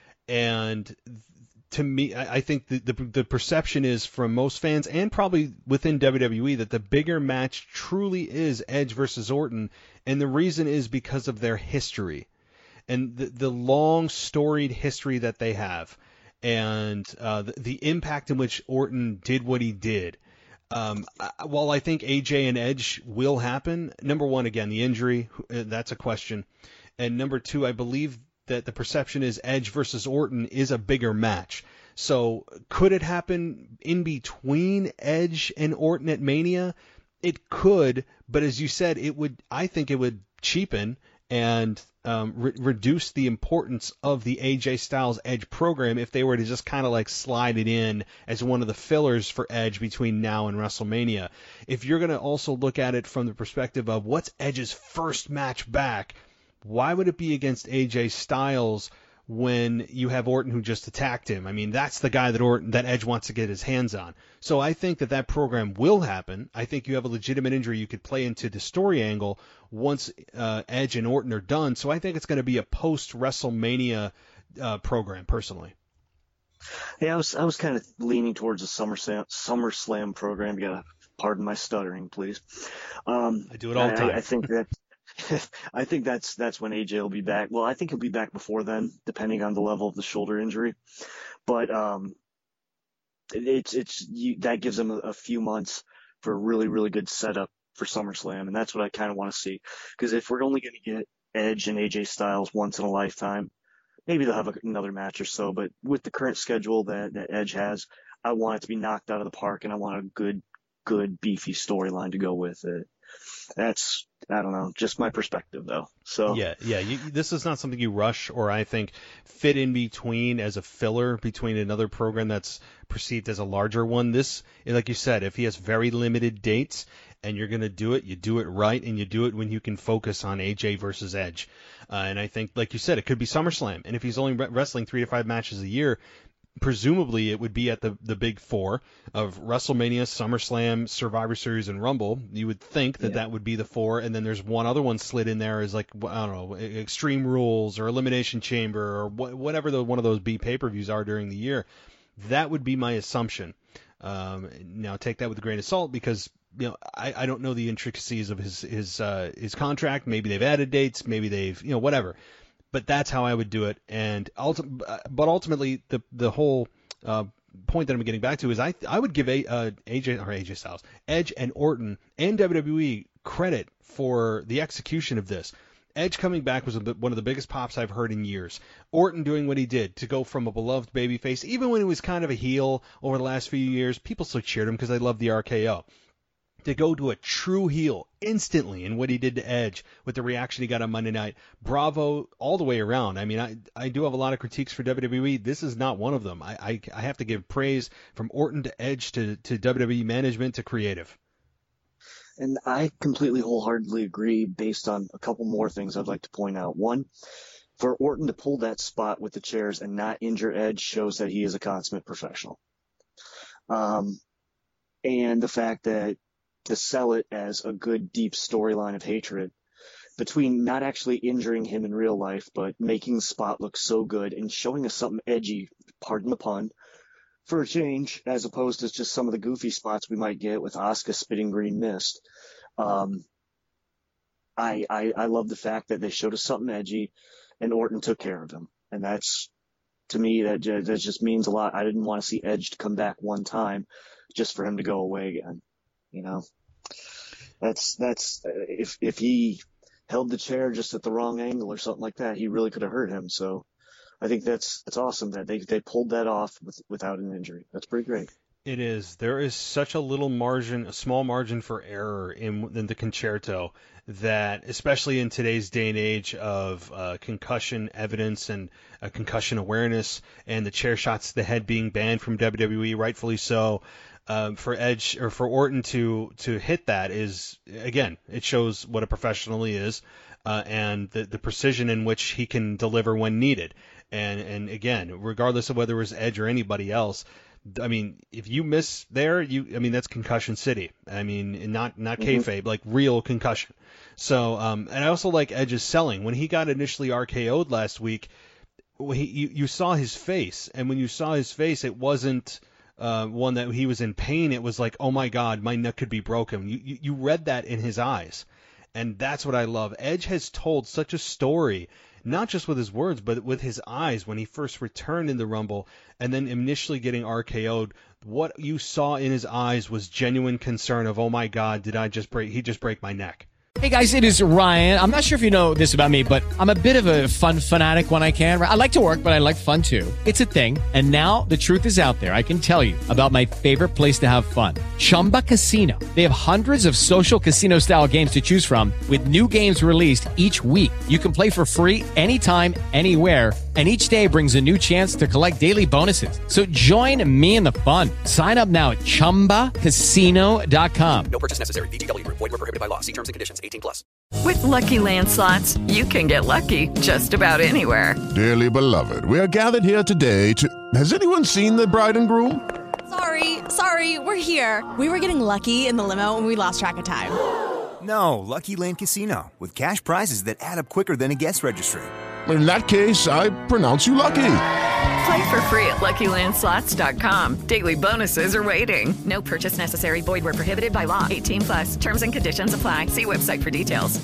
and to me, I think the, the the perception is from most fans and probably within W W E that the bigger match truly is Edge versus Orton, and the reason is because of their history and the, the long storied history that they have, and uh, the, the impact in which Orton did what he did. Um, while I think A J and Edge will happen, number one, again, the injury, that's a question, and number two, I believe that the perception is Edge versus Orton is a bigger match. So could it happen in between Edge and Orton at Mania? It could, but as you said, it would. I think it would cheapen and um, re- reduce the importance of the A J Styles Edge program if they were to just kind of like slide it in as one of the fillers for Edge between now and WrestleMania. If you're going to also look at it from the perspective of what's Edge's first match back, why would it be against A J Styles when you have Orton who just attacked him? I mean, that's the guy that Orton, that Edge wants to get his hands on. So I think that that program will happen. I think you have a legitimate injury you could play into the story angle once uh, Edge and Orton are done. So I think it's going to be a post-WrestleMania uh, program, personally. Yeah, I was I was kind of leaning towards a SummerSlam, SummerSlam program. You gotta pardon my stuttering, please. Um, I do it all the time. I, I think that. I think that's that's when A J will be back. Well, I think he'll be back before then, depending on the level of the shoulder injury. But um, it's it's you, that gives him a, a few months for a really really good setup for SummerSlam, and that's what I kind of want to see. Because if we're only going to get Edge and A J Styles once in a lifetime, maybe they'll have a, another match or so. But with the current schedule that, that Edge has, I want it to be knocked out of the park, and I want a good good beefy storyline to go with it. That's, I don't know, just my perspective, though. So yeah, yeah. You, this is not something you rush or I think fit in between as a filler between another program that's perceived as a larger one. This, like you said, if he has very limited dates and you're going to do it, you do it right, and you do it when you can focus on A J versus Edge. Uh, and I think, like you said, it could be SummerSlam. And if he's only wrestling three to five matches a year, presumably it would be at the, the big four of WrestleMania, SummerSlam, Survivor Series, and Rumble. You would think that yeah. that would be the four, and then there's one other one slid in there as like, I don't know, Extreme Rules or Elimination Chamber or wh- whatever the, one of those B pay-per-views are during the year. That would be my assumption. Um, now take that with a grain of salt because you know I, I don't know the intricacies of his his uh, his contract. Maybe they've added dates. Maybe they've you know whatever. But that's how I would do it. And ulti- but ultimately, the the whole uh, point that I'm getting back to is I I would give a, uh, A J or A J Styles, Edge and Orton and W W E credit for the execution of this. Edge coming back was a bit, one of the biggest pops I've heard in years. Orton doing what he did to go from a beloved babyface, even when he was kind of a heel over the last few years, people still cheered him because they loved the R K O. To go to a true heel instantly in what he did to Edge with the reaction he got on Monday night. Bravo all the way around. I mean, I I do have a lot of critiques for W W E. This is not one of them. I I, I have to give praise from Orton to Edge to, to W W E management to creative. And I completely wholeheartedly agree based on a couple more things I'd like to point out. One, for Orton to pull that spot with the chairs and not injure Edge shows that he is a consummate professional. Um, and the fact that to sell it as a good, deep storyline of hatred, between not actually injuring him in real life, but making Spot look so good and showing us something edgy, pardon the pun, for a change, as opposed to just some of the goofy spots we might get with Asuka spitting green mist. Um, I, I, I love the fact that they showed us something edgy and Orton took care of him. And that's, to me, that, that just means a lot. I didn't want to see Edge come back one time just for him to go away again. You know, that's, that's, if, if he held the chair just at the wrong angle or something like that, he really could have hurt him. So I think that's, that's awesome that they, they pulled that off with, without an injury. That's pretty great. It is. There is such a little margin, a small margin for error in, in the concerto that, especially in today's day and age of uh, concussion evidence and uh, concussion awareness and the chair shots to the head being banned from W W E, rightfully so, um, for Edge or for Orton to, to hit that is, again, it shows what a professional he is uh, and the, the precision in which he can deliver when needed. And, and again, regardless of whether it was Edge or anybody else, I mean, if you miss there, you, I mean, that's concussion city. I mean, not, not kayfabe, mm-hmm. like real concussion. So, um, and I also like Edge's selling. When he got initially R K O'd last week, he, you, you saw his face. And when you saw his face, it wasn't, uh, one that he was in pain. It was like, oh my God, my neck could be broken. You, you, you read that in his eyes. And that's what I love. Edge has told such a story, not just with his words, but with his eyes when he first returned in the Rumble and then initially getting R K O'd. What you saw in his eyes was genuine concern of, oh my God, did I just break, he just break my neck. Hey guys, it is Ryan. I'm not sure if you know this about me, but I'm a bit of a fun fanatic when I can. I like to work, but I like fun too. It's a thing. And now the truth is out there. I can tell you about my favorite place to have fun. Chumba Casino. They have hundreds of social casino style games to choose from with new games released each week. You can play for free anytime, anywhere. And each day brings a new chance to collect daily bonuses. So join me in the fun. Sign up now at chumba casino dot com. No purchase necessary. V G W. Void where prohibited by law. See terms and conditions. eighteen plus. With Lucky Land Slots, you can get lucky just about anywhere. Dearly beloved, we are gathered here today to... Has anyone seen the bride and groom? Sorry, sorry, we're here. We were getting lucky in the limo and we lost track of time. No, Lucky Land Casino, with cash prizes that add up quicker than a guest registry. In that case, I pronounce you lucky. Play for free at lucky land slots dot com. Daily bonuses are waiting. No purchase necessary. Void where prohibited by law. eighteen plus. Terms and conditions apply. See website for details.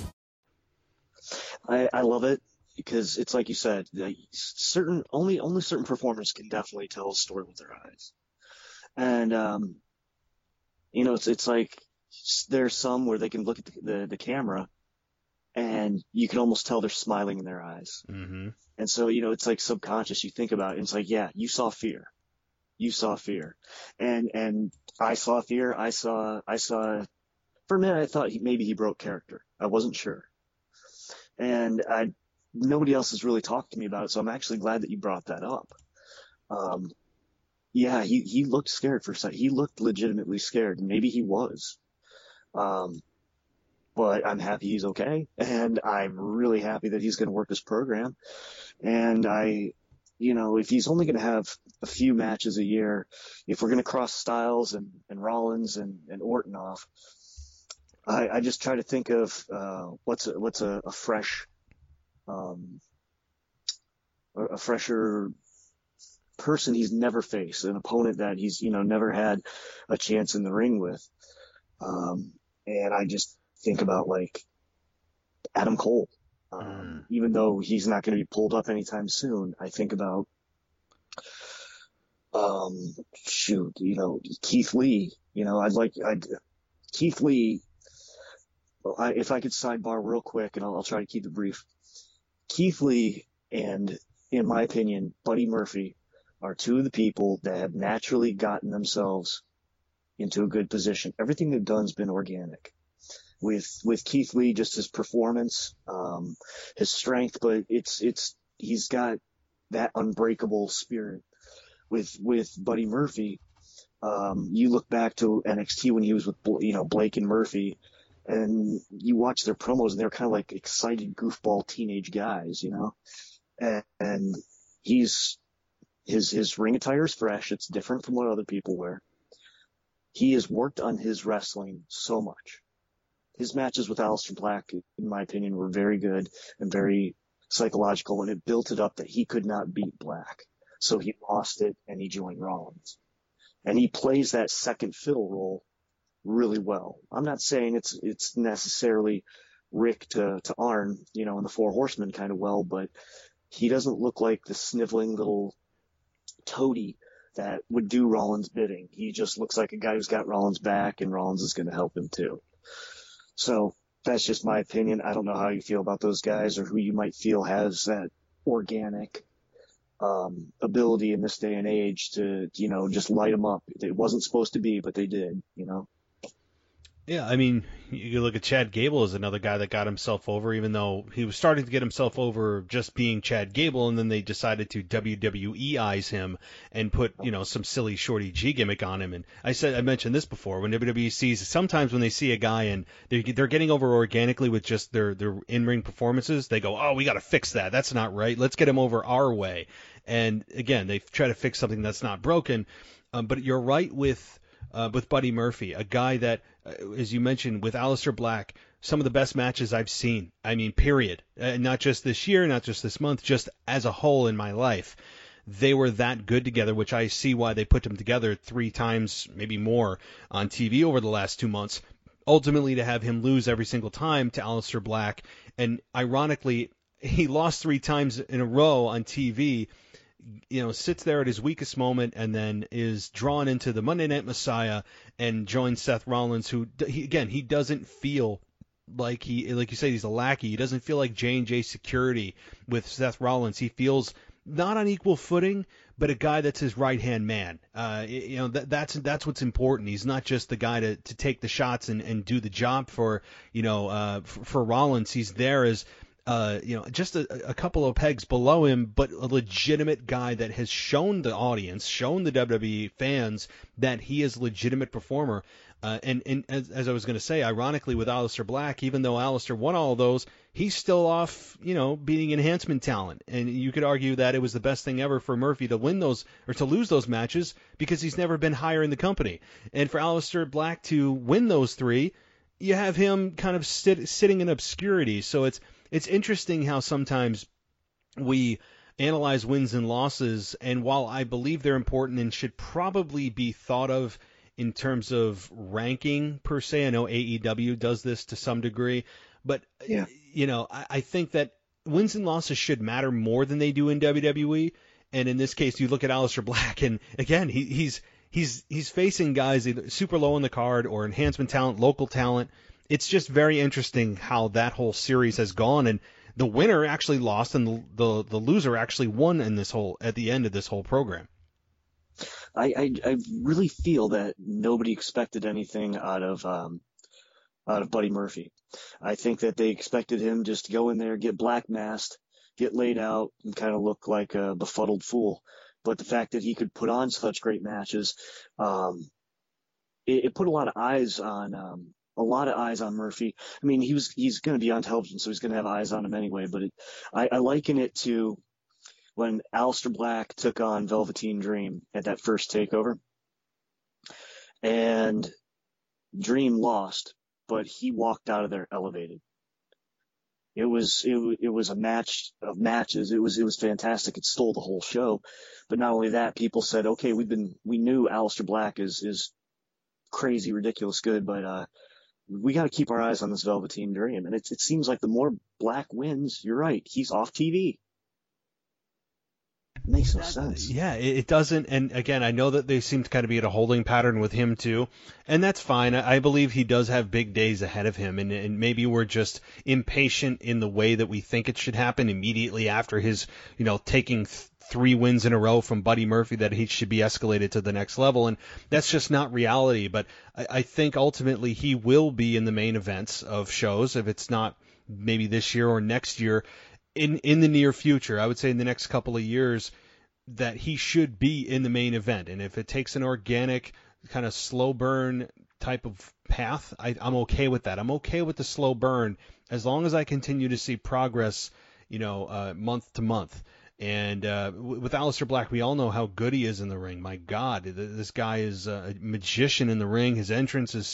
I, I love it because it's like you said, like certain only only certain performers can definitely tell a story with their eyes, and um, you know, it's it's like there's some where they can look at the the, the camera. And you can almost tell they're smiling in their eyes. Mm-hmm. And so, you know, it's like subconscious. You think about it. And it's like, yeah, you saw fear. You saw fear. And, and I saw fear. I saw, I saw, for a minute, I thought he, maybe he broke character. I wasn't sure. And I, nobody else has really talked to me about it. So I'm actually glad that you brought that up. Um, yeah, he, he looked scared for a second. He looked legitimately scared. Maybe he was. Um, But I'm happy he's okay, and I'm really happy that he's going to work this program. And I, you know, if he's only going to have a few matches a year, if we're going to cross Styles and, and Rollins and, and Orton off, I, I just try to think of uh, what's a, what's a, a fresh, um, a fresher person he's never faced, an opponent that he's, you know, never had a chance in the ring with. Um, and I just think about like Adam Cole, um, mm. even though he's not going to be pulled up anytime soon. I think about, um, shoot, you know, Keith Lee, you know, I'd like, I'd, Keith Lee, I, if I could sidebar real quick and I'll, I'll try to keep it brief. Keith Lee and, in my opinion, Buddy Murphy are two of the people that have naturally gotten themselves into a good position. Everything they've done has been organic. With, with Keith Lee, just his performance, um, his strength, but it's, it's, he's got that unbreakable spirit. With, with Buddy Murphy, um, you look back to N X T when he was with, you know, Blake and Murphy, and you watch their promos and they're kind of like excited goofball teenage guys, you know, and, and he's, his, his ring attire is fresh. It's different from what other people wear. He has worked on his wrestling so much. his matches with Aleister Black, in my opinion, were very good and very psychological, and it built it up that he could not beat Black. So he lost it, and he joined Rollins. And he plays that second fiddle role really well. I'm not saying it's it's necessarily Rick to, to Arn, you know, in the Four Horsemen kind of well, but he doesn't look like the sniveling little toady that would do Rollins' bidding. He just looks like a guy who's got Rollins' back, and Rollins is going to help him too. So that's just my opinion. I don't know how you feel about those guys or who you might feel has that organic um, ability in this day and age to, you know, just light them up. It wasn't supposed to be, but they did, you know. Yeah, I mean, you look at Chad Gable as another guy that got himself over, even though he was starting to get himself over just being Chad Gable, and then they decided to W W E-ize him and put, you know, some silly Shorty G gimmick on him. And I said, I mentioned this before, when W W E sees, sometimes when they see a guy and they're, they're getting over organically with just their, their in-ring performances, they go, oh, we got to fix that. That's not right. Let's get him over our way. And again, they try to fix something that's not broken. Um, but you're right with Uh, with Buddy Murphy, a guy that, uh, as you mentioned, with Aleister Black, some of the best matches I've seen. I mean, period. Uh, not just this year, not just this month, just as a whole in my life. They were that good together, which I see why they put them together three times, maybe more, on T V over the last two months. Ultimately, to have him lose every single time to Aleister Black, and ironically, he lost three times in a row on T V, you know, sits there at his weakest moment and then is drawn into the Monday Night Messiah and joins Seth Rollins, who, he, again, he doesn't feel like he, like you say, he's a lackey. He doesn't feel like J and J security with Seth Rollins. He feels not on equal footing, but a guy that's his right-hand man. Uh, you know, that, that's that's what's important. He's not just the guy to, to take the shots and, and do the job for, you know, uh, for, for Rollins. He's there as Uh, you know, just a, a couple of pegs below him, but a legitimate guy that has shown the audience, shown the W W E fans that he is a legitimate performer. Uh, and, and as, as I was going to say, ironically, with Aleister Black, even though Aleister won all of those, he's still off, you know, beating enhancement talent. And you could argue that it was the best thing ever for Murphy to win those or to lose those matches because he's never been higher in the company. And for Aleister Black to win those three, you have him kind of sit, sitting in obscurity. So it's It's interesting how sometimes we analyze wins and losses, and while I believe they're important and should probably be thought of in terms of ranking per se, I know A E W does this to some degree, but yeah. you know, I, I think that wins and losses should matter more than they do in W W E. And in this case, you look at Aleister Black, and again, he, he's he's he's facing guys either super low on the card or enhancement talent, local talent. It's just very interesting how that whole series has gone, and the winner actually lost, and the the, the loser actually won in this whole at the end of this whole program. I, I I really feel that nobody expected anything out of um out of Buddy Murphy. I think that they expected him just to go in there, get black masked, get laid out, and kind of look like a befuddled fool. But the fact that he could put on such great matches, um, it, it put a lot of eyes on. Um, A lot of eyes on Murphy. I mean, he was he's going to be on television, so he's going to have eyes on him anyway. But it, I, I liken it to when Aleister Black took on Velveteen Dream at that first takeover, and Dream lost, but he walked out of there elevated. It was it, it was a match of matches. It was it was fantastic. It stole the whole show. But not only that, people said, okay, we've been we knew Aleister Black is is crazy, ridiculous good, but uh. we got to keep our eyes on this Velveteen Dream. And it, it seems like the more Black wins, you're right, he's off T V. It makes no sense. Yeah, it, it doesn't. And again, I know that they seem to kind of be at a holding pattern with him too. And that's fine. I, I believe he does have big days ahead of him. And, and maybe we're just impatient in the way that we think it should happen immediately after his, you know, taking th- three wins in a row from Buddy Murphy, that he should be escalated to the next level. And that's just not reality. But I, I think ultimately he will be in the main events of shows, if it's not maybe this year or next year, in, in the near future. I would say in the next couple of years that he should be in the main event. And if it takes an organic kind of slow burn type of path, I, I'm okay with that. I'm okay with the slow burn as long as I continue to see progress, you know, uh, month to month. And uh, with Aleister Black, we all know how good he is in the ring. My God, this guy is a magician in the ring. His entrance is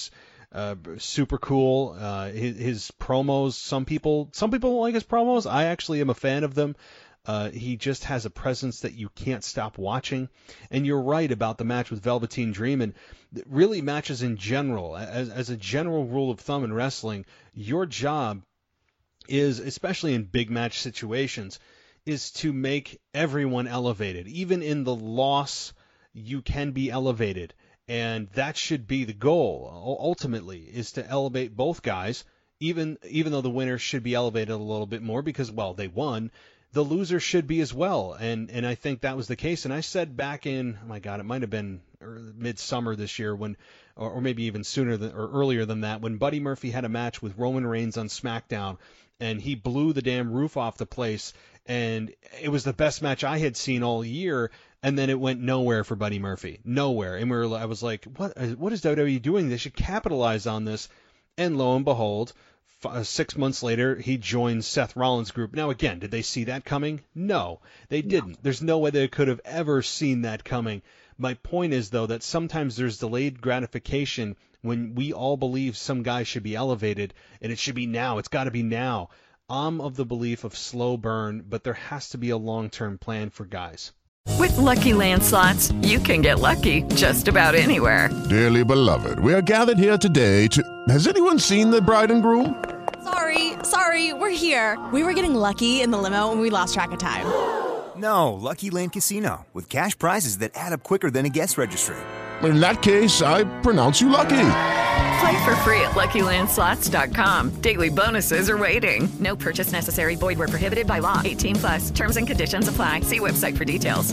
Uh, super cool. Uh, his, his promos, some people, some people don't like his promos. I actually am a fan of them. Uh, he just has a presence that you can't stop watching. And you're right about the match with Velveteen Dream, and really matches in general. As, as a general rule of thumb in wrestling, your job is, especially in big match situations, is to make everyone elevated. Even in the loss, you can be elevated. And that should be the goal, ultimately, is to elevate both guys, even even though the winner should be elevated a little bit more because, well, they won. The loser should be as well, and and I think that was the case. And I said back in, oh my God, it might have been midsummer this year, when, or, or maybe even sooner than, or earlier than that, when Buddy Murphy had a match with Roman Reigns on SmackDown, and he blew the damn roof off the place, and it was the best match I had seen all year. And then it went nowhere for Buddy Murphy, nowhere. And we were, I was like, what? What is W W E doing? They should capitalize on this. And lo and behold, f- six months later, he joined Seth Rollins' group. Now, again, did they see that coming? No, they didn't. No. There's no way they could have ever seen that coming. My point is, though, that sometimes there's delayed gratification when we all believe some guy should be elevated, and it should be now. It's got to be now. I'm of the belief of slow burn, but there has to be a long-term plan for guys. With Lucky Land Slots, you can get lucky just about anywhere. Dearly beloved, we are gathered here today to... Has anyone seen the bride and groom? Sorry, sorry, we're here. We were getting lucky in the limo and we lost track of time. No, Lucky Land Casino, with cash prizes that add up quicker than a guest registry. In that case, I pronounce you lucky. Play for free at Lucky Land Slots dot com. Daily bonuses are waiting. No purchase necessary. Void where prohibited by law. eighteen plus. Terms and conditions apply. See website for details.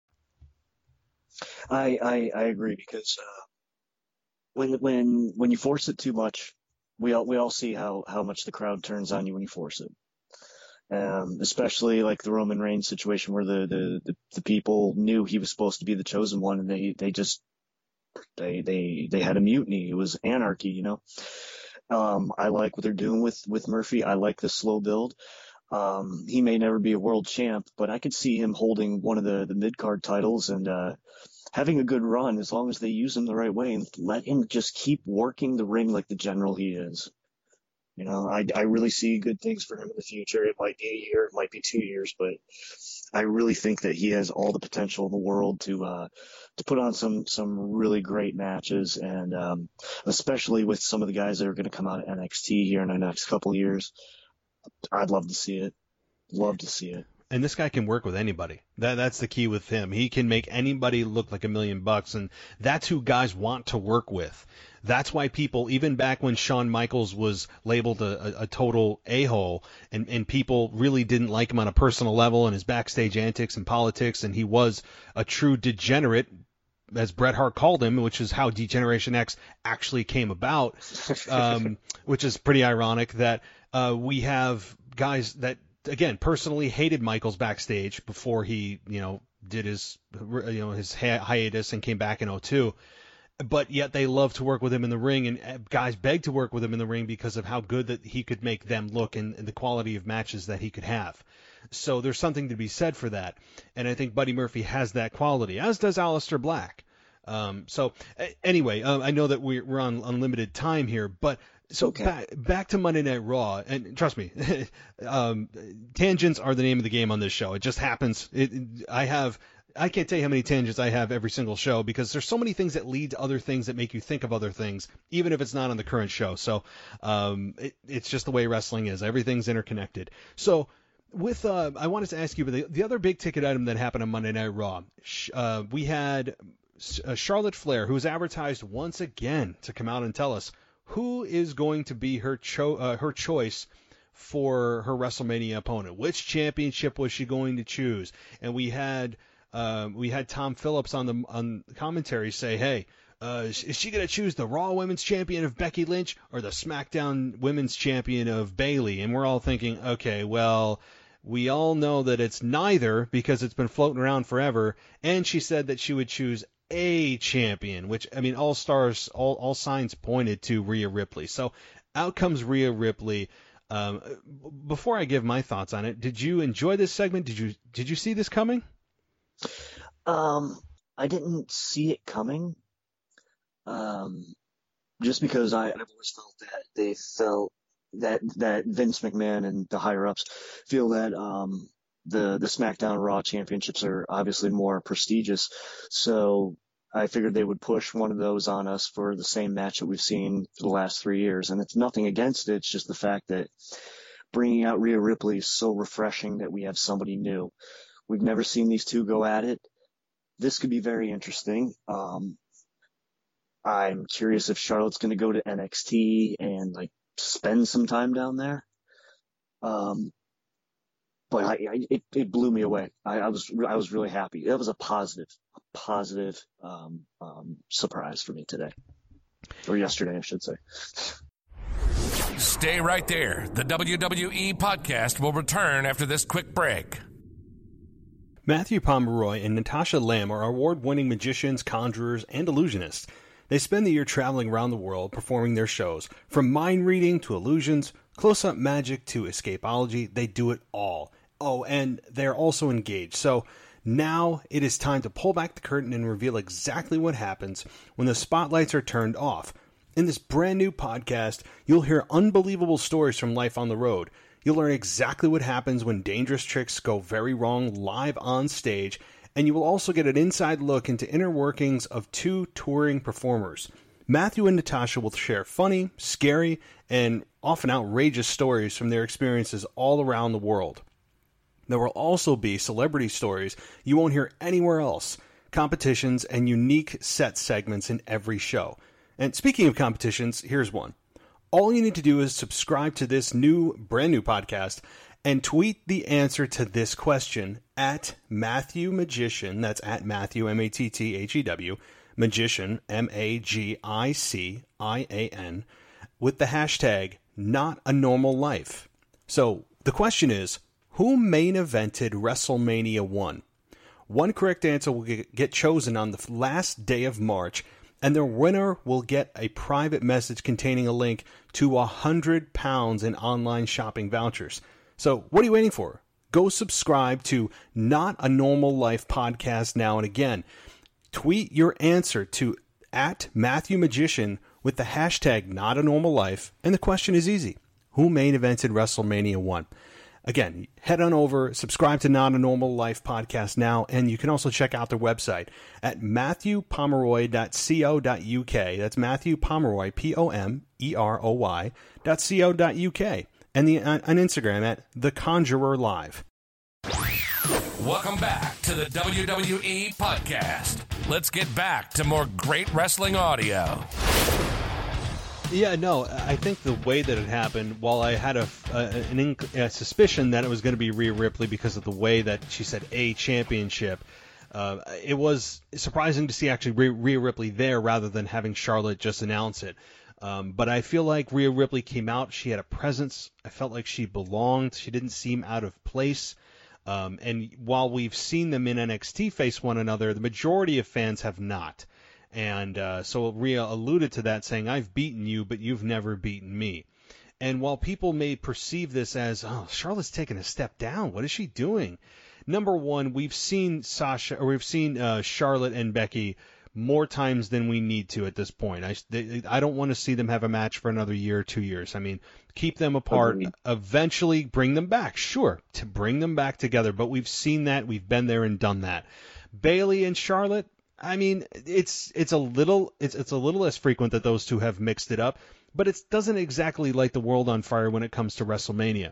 I I, I agree because uh, when when when you force it too much, we all we all see how, how much the crowd turns on you when you force it. Um, especially like the Roman Reigns situation where the, the, the, the people knew he was supposed to be the chosen one, and they, they just They they they had a mutiny. It was anarchy, you know. Um, I like what they're doing with, with Murphy. I like the slow build. Um, he may never be a world champ, but I could see him holding one of the, the mid-card titles and uh, having a good run as long as they use him the right way and let him just keep working the ring like the general he is. You know, I, I really see good things for him in the future. It might be a year, it might be two years, but I really think that he has all the potential in the world to uh, to put on some some really great matches, and um, especially with some of the guys that are going to come out of N X T here in the next couple of years. I'd love to see it. Love to see it. And this guy can work with anybody. That that's the key with him. He can make anybody look like a million bucks, and that's who guys want to work with. That's why people, even back when Shawn Michaels was labeled a, a total a-hole, and, and people really didn't like him on a personal level and his backstage antics and politics, and he was a true degenerate, as Bret Hart called him, which is how Degeneration X actually came about, um, which is pretty ironic that uh, we have guys that, again, personally hated Michaels backstage before he, you know, did his, you know, his hi- hiatus and came back in oh two. But yet they love to work with him in the ring, and guys beg to work with him in the ring because of how good that he could make them look and, and the quality of matches that he could have. So there's something to be said for that. And I think Buddy Murphy has that quality, as does Aleister Black. Um, so anyway, uh, I know that we're, we're on unlimited time here, but so okay. back, back to Monday Night Raw, and trust me, um, tangents are the name of the game on this show. It just happens. It, I have... I can't tell you how many tangents I have every single show because there's so many things that lead to other things that make you think of other things, even if it's not on the current show. So um, it, it's just the way wrestling is. Everything's interconnected. So with uh, I wanted to ask you, but the, the other big ticket item that happened on Monday Night Raw, uh, we had uh, Charlotte Flair, who was advertised once again to come out and tell us who is going to be her cho- uh, her choice for her WrestleMania opponent. Which championship was she going to choose? And we had... Uh, we had Tom Phillips on the on commentary say, hey, uh, is she going to choose the Raw Women's Champion of Becky Lynch or the SmackDown Women's Champion of Bayley? And we're all thinking, okay, well, we all know that it's neither because it's been floating around forever. And she said that she would choose a champion, which, I mean, all stars, all, all signs pointed to Rhea Ripley. So out comes Rhea Ripley. Um, before I give my thoughts on it, did you enjoy this segment? Did you did you see this coming? Um, I didn't see it coming. Um, just because I, I've always felt that they felt that that Vince McMahon and the higher ups feel that um, the the SmackDown Raw championships are obviously more prestigious. So I figured they would push one of those on us for the same match that we've seen for the last three years. And it's nothing against it. It's just the fact that bringing out Rhea Ripley is so refreshing that we have somebody new. We've never seen these two go at it. This could be very interesting. Um, I'm curious if Charlotte's going to go to N X T and like spend some time down there. Um, but I, I, it, it blew me away. I, I was, I was really happy. It was a positive, a positive, um, um, surprise for me today, or yesterday, I should say. Stay right there. The W W E podcast will return after this quick break. Matthew Pomeroy and Natasha Lamb are award-winning magicians, conjurers, and illusionists. They spend the year traveling around the world performing their shows. From mind reading to illusions, close-up magic to escapology, they do it all. Oh, and they're also engaged. So now it is time to pull back the curtain and reveal exactly what happens when the spotlights are turned off. In this brand new podcast, you'll hear unbelievable stories from life on the road. You'll learn exactly what happens when dangerous tricks go very wrong live on stage, and you will also get an inside look into inner workings of two touring performers. Matthew and Natasha will share funny, scary, and often outrageous stories from their experiences all around the world. There will also be celebrity stories you won't hear anywhere else, competitions, and unique set segments in every show. And speaking of competitions, here's one. All you need to do is subscribe to this new, brand new podcast and tweet the answer to this question at Matthew Magician. That's at Matthew, M A T T H E W, Magician, M A G I C I A N, with the hashtag Not a Normal Life. So the question is, who main evented WrestleMania one? One correct answer will get chosen on the last day of March, and the winner will get a private message containing a link to one hundred pounds in online shopping vouchers. So what are you waiting for? Go subscribe to Not a Normal Life podcast now, and again, tweet your answer to at Matthew Magician with the hashtag Not a Normal Life, and the question is easy. Who main evented WrestleMania one? Again, head on over, subscribe to Not a Normal Life podcast now, and you can also check out their website at matthew pomeroy dot co dot uk. That's Matthew Pomeroy, P O M E R O Y, dot co dot uk, and the, on, on Instagram at The Conjurer Live. Welcome back to the W W E podcast. Let's get back to more great wrestling audio. Yeah, no, I think the way that it happened, while I had a, a, an inc- a suspicion that it was going to be Rhea Ripley because of the way that she said a championship, uh, it was surprising to see actually Rhea, Rhea Ripley there rather than having Charlotte just announce it. Um, but I feel like Rhea Ripley came out, she had a presence, I felt like she belonged, she didn't seem out of place. Um, and while we've seen them in N X T face one another, the majority of fans have not. And uh, so Rhea alluded to that, saying, I've beaten you, but you've never beaten me. And while people may perceive this as, oh, Charlotte's taking a step down, what is she doing? Number one, we've seen Sasha, or we've seen uh, Charlotte and Becky more times than we need to at this point. I, they, I don't want to see them have a match for another year or two years. I mean, keep them apart, okay. Eventually bring them back, sure, to bring them back together. But we've seen that, we've been there and done that. Bayley and Charlotte, I mean, it's it's a little it's it's a little less frequent that those two have mixed it up, but it doesn't exactly light the world on fire when it comes to WrestleMania.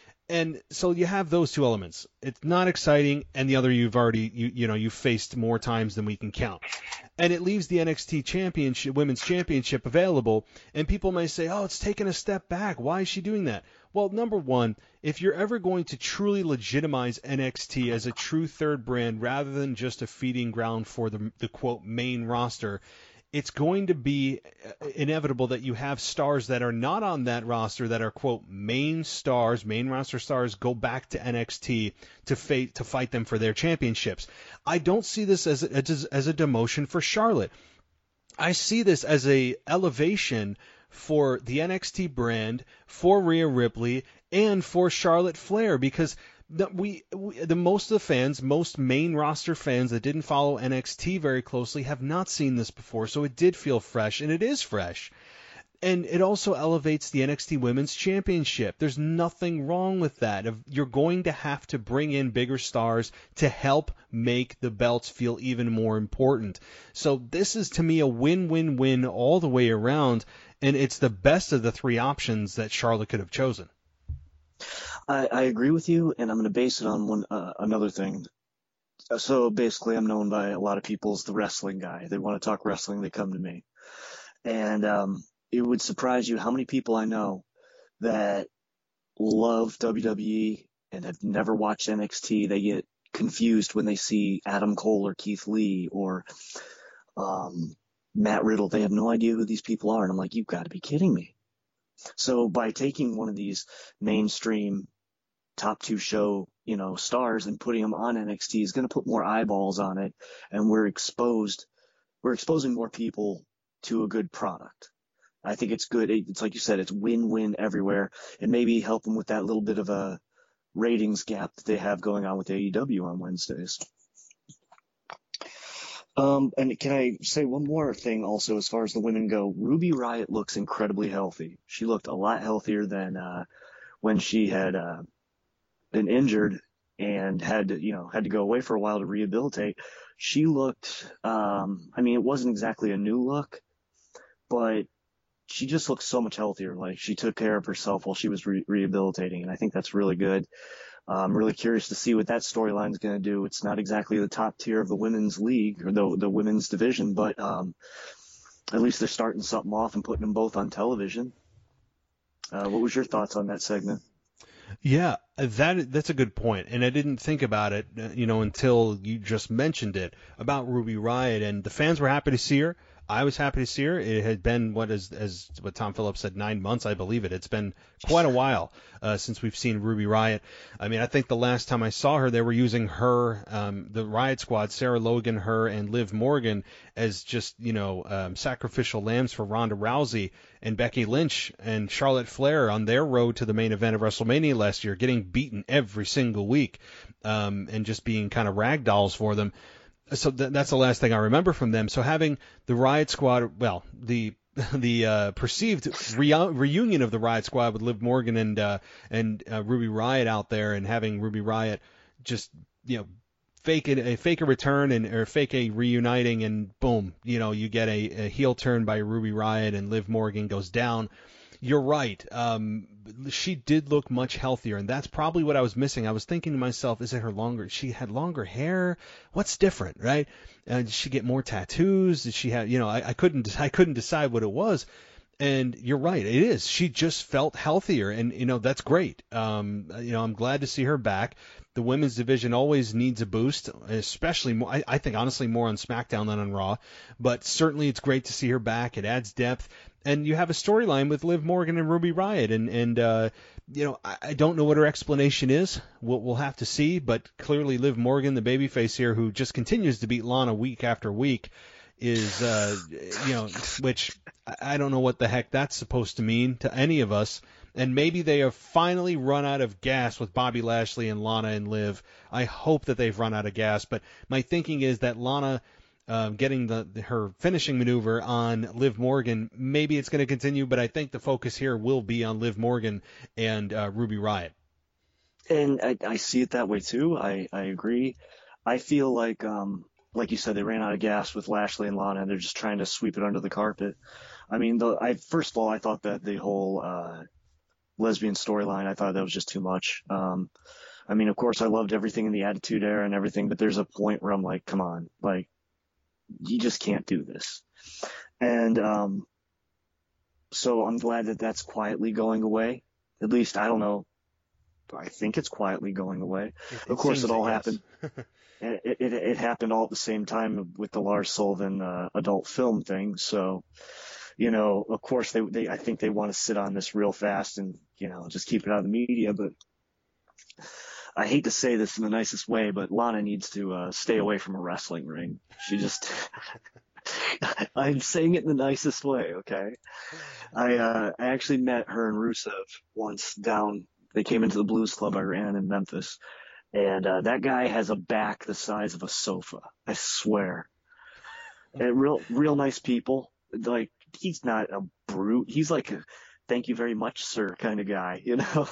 And so you have those two elements. It's not exciting, and the other you've already you you know you've faced more times than we can count. And it leaves the N X T Championship, Women's Championship available, and people may say, "Oh, it's taken a step back. Why is she doing that?" Well, number one, if you're ever going to truly legitimize N X T as a true third brand rather than just a feeding ground for the, the quote, main roster, it's going to be inevitable that you have stars that are not on that roster that are, quote, main stars, main roster stars, go back to N X T to fight, to fight them for their championships. I don't see this as a, as, as a demotion for Charlotte. I see this as a elevation for the N X T brand, for Rhea Ripley, and for Charlotte Flair, because the, we, we the most of the fans, most main roster fans that didn't follow N X T very closely have not seen this before, so it did feel fresh, and it is fresh. And it also elevates the N X T Women's Championship. There's nothing wrong with that. You're going to have to bring in bigger stars to help make the belts feel even more important. So this is, to me, a win-win-win all the way around, and it's the best of the three options that Charlotte could have chosen. I, I agree with you, and I'm going to base it on one uh, another thing. So basically, I'm known by a lot of people as the wrestling guy. They want to talk wrestling, they come to me. And um it would surprise you how many people I know that love W W E and have never watched N X T. They get confused when they see Adam Cole or Keith Lee or um, Matt Riddle. They have no idea who these people are. And I'm like, you've got to be kidding me. So by taking one of these mainstream top two show, you know, stars and putting them on N X T is going to put more eyeballs on it. And we're exposed, we're exposing more people to a good product. I think it's good. It's like you said, it's win-win everywhere, and maybe help them with that little bit of a ratings gap that they have going on with A E W on Wednesdays. Um, and can I say one more thing also as far as the women go? Ruby Riott looks incredibly healthy. She looked a lot healthier than uh, when she had uh, been injured and had to, you know, had to go away for a while to rehabilitate. She looked, um, I mean, it wasn't exactly a new look, but she just looks so much healthier. Like, she took care of herself while she was re- rehabilitating, and I think that's really good. Uh, I'm really curious to see what that storyline is going to do. It's not exactly the top tier of the women's league or the the women's division, but um, at least they're starting something off and putting them both on television. Uh, what was your thoughts on that segment? Yeah, that that's a good point, and I didn't think about it, you know, until you just mentioned it about Ruby Riott, and the fans were happy to see her. I was happy to see her. It had been, what is, as what Tom Phillips said, nine months, I believe it. It's been quite a while uh, since we've seen Ruby Riott. I mean, I think the last time I saw her, they were using her, um, the Riott Squad, Sarah Logan, her, and Liv Morgan as just, you know, um, sacrificial lambs for Ronda Rousey and Becky Lynch and Charlotte Flair on their road to the main event of WrestleMania last year, getting beaten every single week um, and just being kind of ragdolls for them. So th- that's the last thing I remember from them. So having the Riott Squad, well, the the uh, perceived re- reunion of the Riott Squad with Liv Morgan and uh, and uh, Ruby Riott out there, and having Ruby Riott just, you know, fake it, a fake a return and or fake a reuniting, and boom, you know, you get a, a heel turn by Ruby Riott and Liv Morgan goes down. You're right. Um, she did look much healthier, and that's probably what I was missing. I was thinking to myself, is it her longer? She had longer hair. What's different, right? Uh, did she get more tattoos? Did she have? You know, I, I couldn't. I couldn't decide what it was. And you're right. It is. She just felt healthier, and you know that's great. Um, you know, I'm glad to see her back. The women's division always needs a boost, especially more, I, I think honestly more on SmackDown than on Raw. But certainly it's great to see her back. It adds depth. And you have a storyline with Liv Morgan and Ruby Riott, and and uh, you know I, I don't know what her explanation is. We'll we'll have to see. But clearly, Liv Morgan, the babyface here, who just continues to beat Lana week after week, is uh, you know, which I don't know what the heck that's supposed to mean to any of us. And maybe they have finally run out of gas with Bobby Lashley and Lana and Liv. I hope that they've run out of gas. But my thinking is that Lana. Uh, getting the, the her finishing maneuver on Liv Morgan, maybe it's going to continue, but I think the focus here will be on Liv Morgan and uh, Ruby Riott. And I, I see it that way too. I, I agree. I feel like, um, like you said, they ran out of gas with Lashley and Lana, and they're just trying to sweep it under the carpet. I mean, the, I first of all, I thought that the whole uh, lesbian storyline, I thought that was just too much. Um, I mean, of course, I loved everything in the Attitude Era and everything, but there's a point where I'm like, come on, like. You just can't do this. And um, so I'm glad that that's quietly going away. At least, I don't know. I think it's quietly going away. It, of course, it all it, happened. it, it, it happened all at the same time with the Lars Sullivan uh, adult film thing. So, you know, of course, they, they I think they want to sit on this real fast and, you know, just keep it out of the media. But I hate to say this in the nicest way, but Lana needs to uh, stay away from a wrestling ring. She just – I'm saying it in the nicest way, okay? I uh, I actually met her and Rusev once down – they came into the Blues Club I ran in Memphis, and uh, that guy has a back the size of a sofa. I swear. And real, real nice people. Like, he's not a brute. He's like a thank you very much, sir, kind of guy, you know.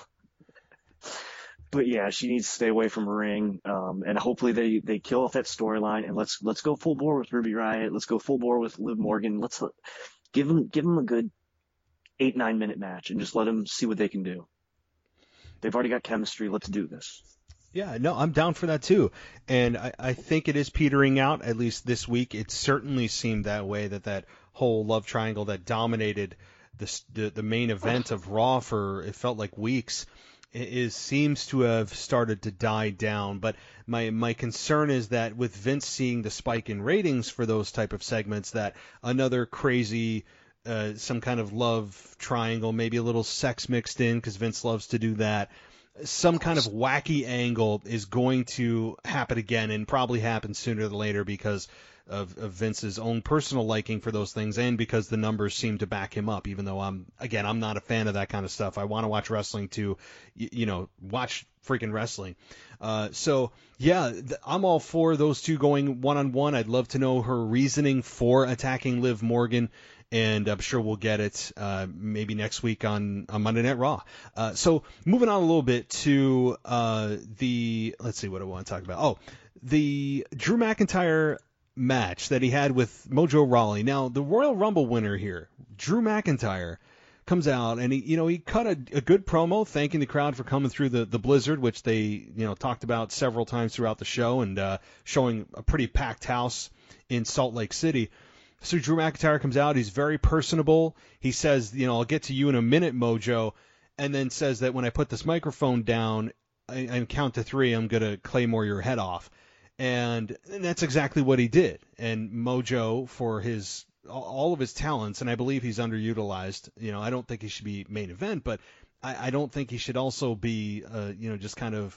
But yeah, she needs to stay away from ring, um, and hopefully they, they kill off that storyline, and let's let's go full bore with Ruby Riott. Let's go full bore with Liv Morgan. Let's give them give them a good eight nine minute match and just let them see what they can do. They've already got chemistry. Let's do this. Yeah, no, I'm down for that too, and I, I think it is petering out. At least this week, it certainly seemed that way. That that whole love triangle that dominated the the, the main event of Raw for it felt like weeks. Is seems to have started to die down, but my my concern is that with Vince seeing the spike in ratings for those type of segments, that another crazy uh, some kind of love triangle, maybe a little sex mixed in because Vince loves to do that, some kind of wacky angle is going to happen again and probably happen sooner than later because of, of Vince's own personal liking for those things and because the numbers seem to back him up, even though I'm, again, I'm not a fan of that kind of stuff. I want to watch wrestling to, you, you know, watch freaking wrestling. Uh, so, yeah, th- I'm all for those two going one-on-one. I'd love to know her reasoning for attacking Liv Morgan, and I'm sure we'll get it uh, maybe next week on, on Monday Night Raw. Uh, so moving on a little bit to uh, the, let's see what I want to talk about. Oh, the Drew McIntyre match that he had with Mojo Rawley. Now, the Royal Rumble winner here, Drew McIntyre, comes out and he, you know, he cut a, a good promo thanking the crowd for coming through the, the blizzard, which they, you know, talked about several times throughout the show, and uh, showing a pretty packed house in Salt Lake City. So Drew McIntyre comes out. He's very personable. He says, you know, I'll get to you in a minute, Mojo, and then says that when I put this microphone down and count to three, I'm going to Claymore your head off. And, and that's exactly what he did. And Mojo, for his all of his talents, and I believe he's underutilized. You know, I don't think he should be main event, but I, I don't think he should also be, uh, you know, just kind of,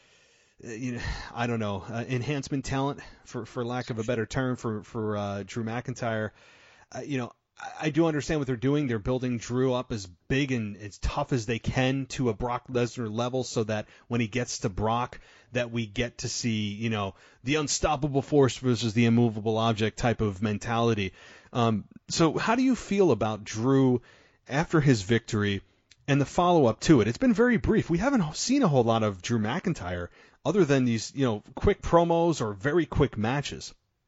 uh, you know, I don't know, uh, enhancement talent, for, for lack of a better term, for for uh, Drew McIntyre. Uh, you know, I, I do understand what they're doing. They're building Drew up as big and as tough as they can to a Brock Lesnar level, so that when he gets to Brock, that we get to see, you know, the unstoppable force versus the immovable object type of mentality. Um, so how do you feel about Drew after his victory and the follow-up to it? It's been very brief. We haven't seen a whole lot of Drew McIntyre other than these, you know, quick promos or very quick matches.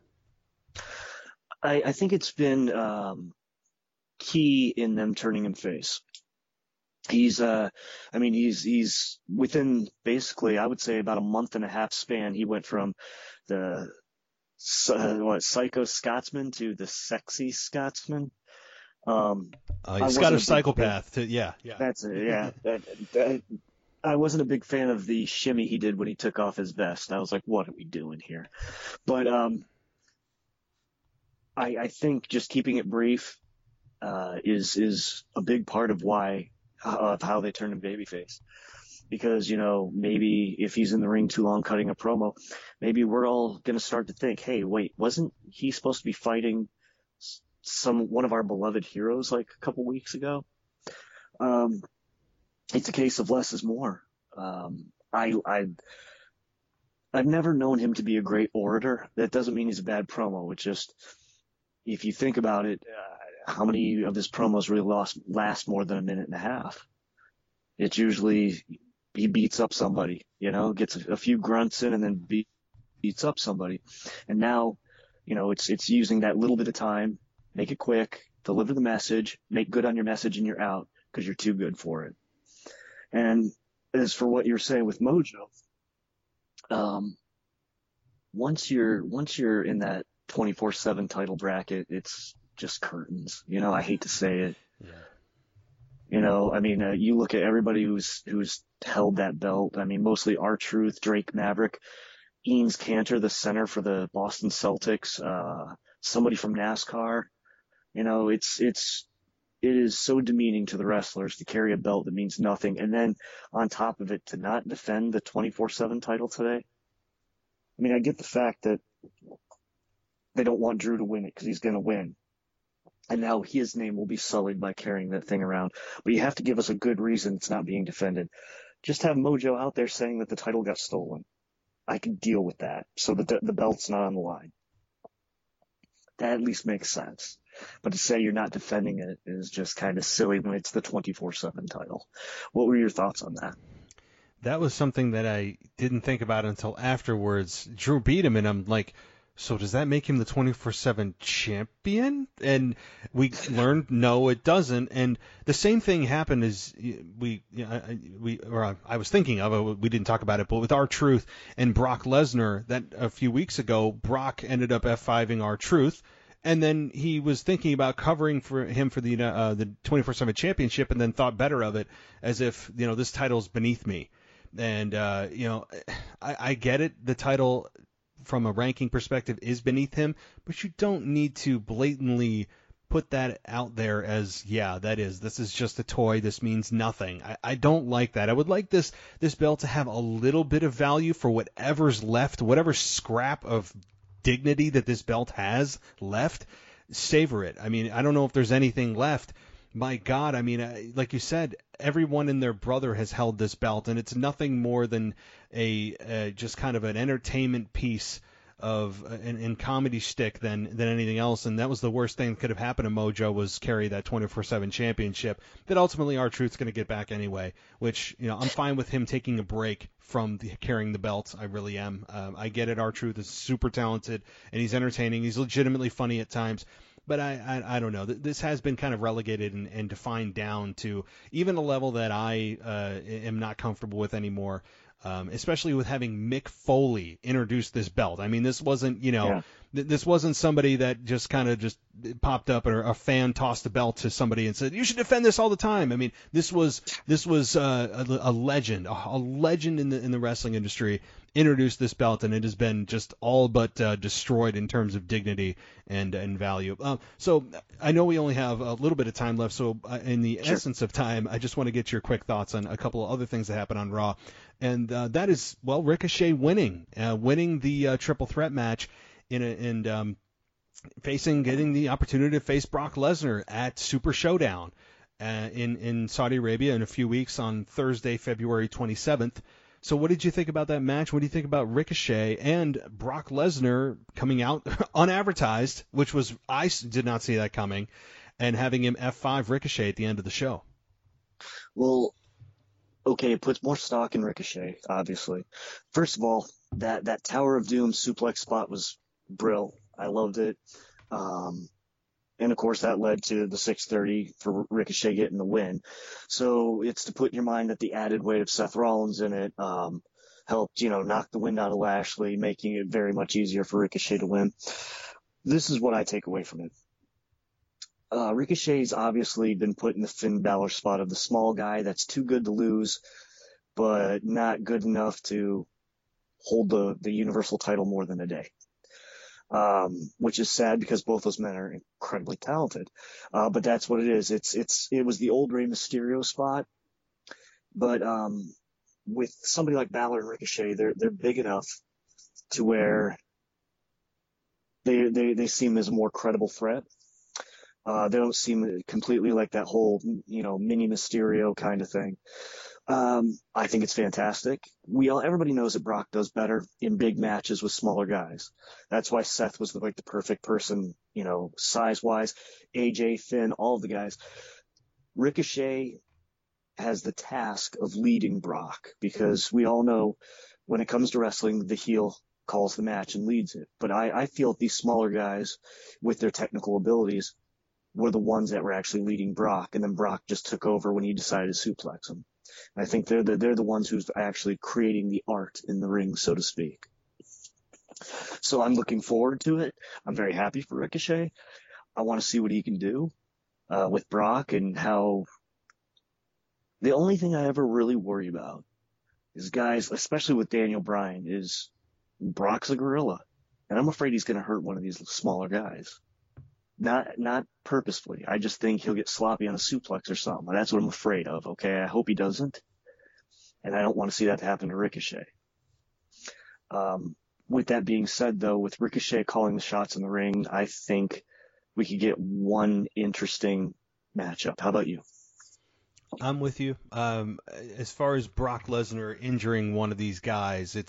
I, I think it's been um, key in them turning him face. He's, uh, I mean, he's, he's within basically, I would say about a month and a half span, he went from the, uh, what, Psycho Scotsman to the Sexy Scotsman. Um, uh, he's Scottish psychopath to, yeah, yeah. That's it, yeah. that, that, I wasn't a big fan of the shimmy he did when he took off his vest. I was like, what are we doing here? But, um, I, I think just keeping it brief, uh, is, is a big part of why, of how they turn him babyface. Because, you know, maybe if he's in the ring too long cutting a promo, maybe we're all going to start to think, hey, wait, wasn't he supposed to be fighting some one of our beloved heroes like a couple weeks ago? Um, it's a case of less is more. Um, I, I, I've never known him to be a great orator. That doesn't mean he's a bad promo. It's just, if you think about it, uh, how many of his promos really lost, last more than a minute and a half? It's usually he beats up somebody, you know, gets a, a few grunts in and then beat, beats up somebody. And now, you know, it's it's using that little bit of time, make it quick, deliver the message, make good on your message, and you're out because you're too good for it. And as for what you're saying with Mojo, um, once you're once you're in that twenty-four seven title bracket, it's just curtains. You know, I hate to say it. Yeah. You know, I mean, uh, you look at everybody who's who's held that belt. I mean, mostly R-Truth, Drake Maverick, Eames Cantor, the center for the Boston Celtics, uh, somebody from NASCAR. You know, it's it's it is so demeaning to the wrestlers to carry a belt that means nothing, and then on top of it, to not defend the twenty-four seven title today. I mean, I get the fact that they don't want Drew to win it because he's going to win. And now his name will be sullied by carrying that thing around. But you have to give us a good reason it's not being defended. Just have Mojo out there saying that the title got stolen. I can deal with that, so that the, the belt's not on the line. that at least makes sense. But to say you're not defending it is just kind of silly when it's the twenty-four seven title. What were your thoughts on that? That was something that I didn't think about until afterwards. Drew beat him, and I'm like, so does that make him the twenty-four seven champion? And we learned, no, it doesn't. And the same thing happened as we, we, or I was thinking of, we didn't talk about it, but with R-Truth and Brock Lesnar, that a few weeks ago, Brock ended up F five-ing R-Truth. And then he was thinking about covering for him for the uh, the twenty-four seven championship, and then thought better of it, as if, you know, this title's beneath me. And, uh, you know, I, I get it. The title from a ranking perspective is beneath him, but you don't need to blatantly put that out there as, yeah, that is, this is just a toy. This means nothing. I, I don't like that. I would like this, this belt to have a little bit of value for whatever's left, whatever scrap of dignity that this belt has left. Savor it. I mean, I don't know if there's anything left. My God, I mean, like you said, everyone and their brother has held this belt, and it's nothing more than a uh, just kind of an entertainment piece of uh, in, in comedy shtick than than anything else. And that was the worst thing that could have happened to Mojo, was carry that twenty-four seven championship that ultimately R-Truth's going to get back anyway. Which, you know, I'm fine with him taking a break from the, carrying the belt. I really am. Um, I get it. R-Truth is super talented and he's entertaining. He's legitimately funny at times. But I, I, I don't know. This has been kind of relegated and, and defined down to even a level that I uh, am not comfortable with anymore, um, especially with having Mick Foley introduce this belt. I mean, this wasn't, you know, yeah. th- this wasn't somebody that just kind of just popped up, or a fan tossed the belt to somebody and said, you should defend this all the time. I mean, this was this was uh, a, a legend, a, a legend in the in the wrestling industry. Introduced this belt, and it has been just all but uh, destroyed in terms of dignity and and value. Uh, so I know we only have a little bit of time left, so uh, in the sure. essence of time, I just want to get your quick thoughts on a couple of other things that happened on Raw, and uh, that is, well, Ricochet winning, uh, winning the uh, triple threat match, in a, and um, facing, getting the opportunity to face Brock Lesnar at Super Showdown uh, in in Saudi Arabia in a few weeks on Thursday, February twenty-seventh. So what did you think about that match? What do you think about Ricochet and Brock Lesnar coming out unadvertised, which was, I did not see that coming, and having him F five Ricochet at the end of the show? Well, okay, it puts more stock in Ricochet, obviously. First of all, that, that Tower of Doom suplex spot was brill. I loved it. Um, And, of course, that led to the six thirty for Ricochet getting the win. So it's to put in your mind that the added weight of Seth Rollins in it um, helped, you know, knock the wind out of Lashley, making it very much easier for Ricochet to win. This is what I take away from it. Uh, Ricochet's obviously been put in the Finn Balor spot of the small guy that's too good to lose, but not good enough to hold the, the Universal title more than a day. Um, which is sad because both those men are incredibly talented. Uh, but that's what it is. It's, it's, it was the old Rey Mysterio spot. But, um, with somebody like Balor and Ricochet, they're, they're big enough to where they, they, they seem as a more credible threat. Uh, they don't seem completely like that whole, you know, mini Mysterio kind of thing. Um, I think it's fantastic. We all, everybody knows that Brock does better in big matches with smaller guys. That's why Seth was the, like the perfect person, you know, size wise. A J, Finn, all of the guys. Ricochet has the task of leading Brock, because we all know when it comes to wrestling, the heel calls the match and leads it. But I, I feel that these smaller guys with their technical abilities were the ones that were actually leading Brock, and then Brock just took over when he decided to suplex him. I think they're the, they're the ones who's actually creating the art in the ring, so to speak. So I'm looking forward to it. I'm very happy for Ricochet. I want to see what he can do uh, with Brock, and how. The only thing I ever really worry about is guys, especially with Daniel Bryan, is Brock's a gorilla, and I'm afraid he's going to hurt one of these smaller guys. Not, not purposefully. I just think he'll get sloppy on a suplex or something. That's what I'm afraid of. Okay. I hope he doesn't. And I don't want to see that happen to Ricochet. Um, with that being said though, with Ricochet calling the shots in the ring, I think we could get one interesting matchup. How about you? I'm with you. Um, as far as Brock Lesnar injuring one of these guys, it's,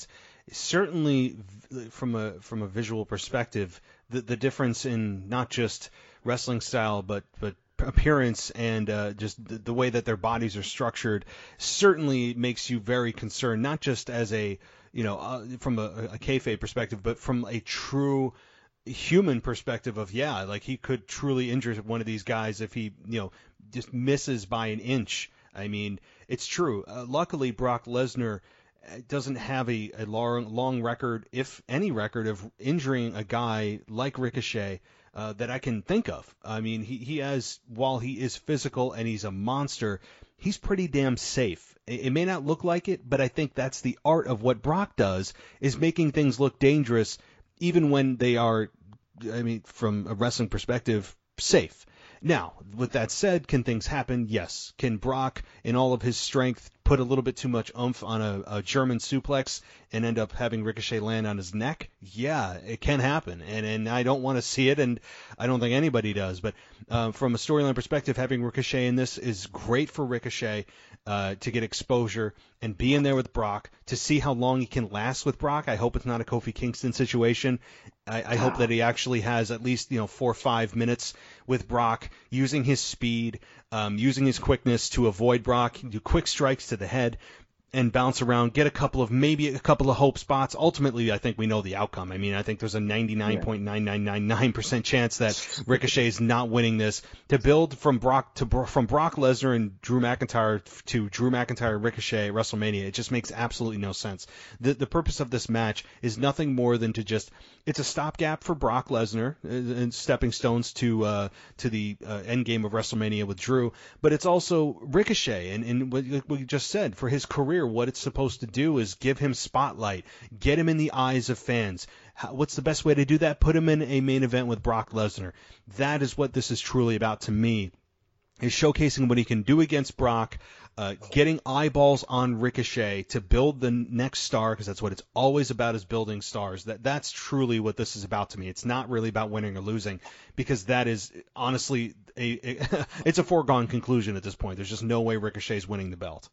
certainly from a from a visual perspective, the the difference in not just wrestling style but but appearance and uh, just the, the way that their bodies are structured certainly makes you very concerned, not just as a you know uh, from a, a kayfabe perspective, but from a true human perspective of, yeah, like he could truly injure one of these guys if he, you know, just misses by an inch. I mean, it's true. Uh, luckily, Brock Lesnar doesn't have a, a long, long record, if any record, of injuring a guy like Ricochet uh, that I can think of. I mean, he, he has, while he is physical and he's a monster, he's pretty damn safe. It, it may not look like it, but I think that's the art of what Brock does, is making things look dangerous even when they are, I mean, from a wrestling perspective, safe. Now, with that said, can things happen? Yes. Can Brock, in all of his strength, put a little bit too much oomph on a, a German suplex and end up having Ricochet land on his neck? Yeah, it can happen, and and I don't want to see it, and I don't think anybody does. But uh, from a storyline perspective, having Ricochet in this is great for Ricochet uh, to get exposure and be in there with Brock, to see how long he can last with Brock. I hope it's not a Kofi Kingston situation. I, I hope that he actually has at least, you know, four or five minutes with Brock, using his speed, um, using his quickness to avoid Brock, do quick strikes to the head, and bounce around, get a couple of, maybe a couple of hope spots. Ultimately, I think we know the outcome. I mean, I think there's a ninety-nine point nine nine nine nine percent chance that Ricochet is not winning this. To build from Brock to from Brock Lesnar and Drew McIntyre to Drew McIntyre Ricochet at WrestleMania, it just makes absolutely no sense. The the purpose of this match is nothing more than to just, it's a stopgap for Brock Lesnar and stepping stones to uh, to the uh, end game of WrestleMania with Drew, but it's also Ricochet, and, and what we just said, for his career, what it's supposed to do is give him spotlight, get him in the eyes of fans. How, what's the best way to do that? Put him in a main event with Brock Lesnar. That is what this is truly about to me, is showcasing what he can do against Brock, uh, getting eyeballs on Ricochet to build the next star, because that's what it's always about, is building stars. That That's truly what this is about to me. It's not really about winning or losing, because that is honestly, a, a it's a foregone conclusion at this point. There's just no way Ricochet's winning the belt.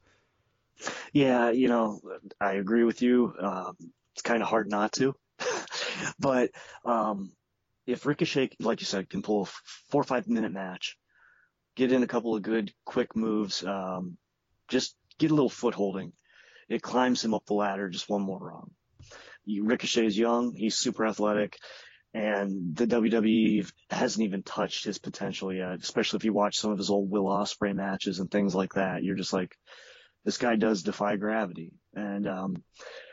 Yeah, you know, I agree with you. Um, it's kind of hard not to. But um, if Ricochet, like you said, can pull a four or five minute match, get in a couple of good quick moves, um, just get a little foot holding, it climbs him up the ladder just one more rung. Ricochet is young, he's super athletic, and the W W E hasn't even touched his potential yet, especially if you watch some of his old Will Ospreay matches and things like that. You're just like, this guy does defy gravity. And um,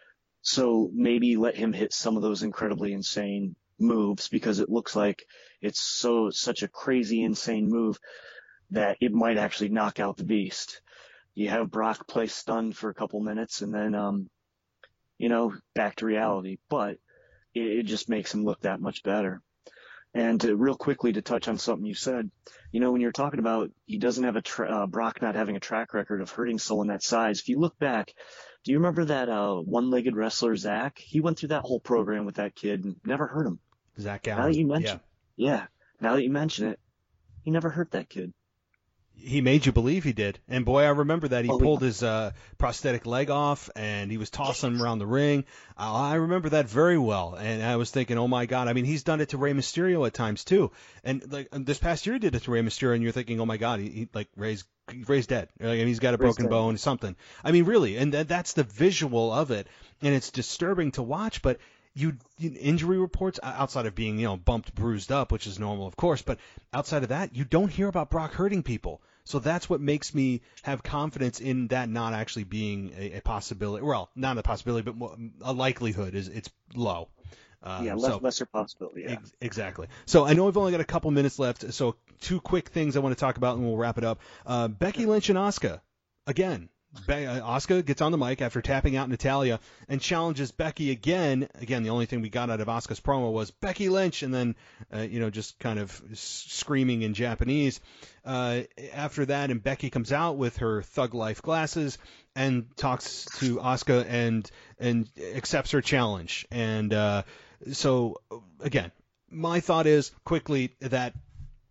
so maybe let him hit some of those incredibly insane moves, because it looks like it's so such a crazy, insane move that it might actually knock out the beast. You have Brock play stunned for a couple minutes, and then, um, you know, back to reality. But it, it just makes him look that much better. And to, real quickly, to touch on something you said, you know, when you're talking about he doesn't have a tra- uh, Brock not having a track record of hurting someone that size, if you look back, do you remember that uh, one-legged wrestler Zach? He went through that whole program with that kid and never hurt him. Zach Now Allen. that you mention, yeah. yeah, now that you mention it, he never hurt that kid. He made you believe he did. And boy, I remember that. He Oh, pulled yeah. his uh, prosthetic leg off, and he was tossing him around the ring. Uh, I remember that very well. And I was thinking, oh, my God. I mean, he's done it to Rey Mysterio at times, too. And like this past year, he did it to Rey Mysterio, and you're thinking, oh, my God, he, he like Rey's, Rey's dead. Like, and he's got a Rey's broken dead. bone, something. I mean, really. And that, that's the visual of it. And it's disturbing to watch, but you, you injury reports outside of being, you know, bumped, bruised up, which is normal, of course. But outside of that, you don't hear about Brock hurting people. So that's what makes me have confidence in that not actually being a, a possibility. Well, not a possibility, but more, a likelihood is it's low. Uh, yeah, less, so, lesser possibility. Yeah. ex- exactly. So I know we've only got a couple minutes left. So two quick things I want to talk about, and we'll wrap it up. Uh, Becky Lynch and Asuka, again. Be- uh, Asuka gets on the mic after tapping out Natalya and challenges Becky again. Again, the only thing we got out of Asuka's promo was Becky Lynch, and then, uh, you know, just kind of s- screaming in Japanese. Uh, after that, and Becky comes out with her Thug Life glasses and talks to Asuka and and accepts her challenge. And uh, so, again, my thought is quickly that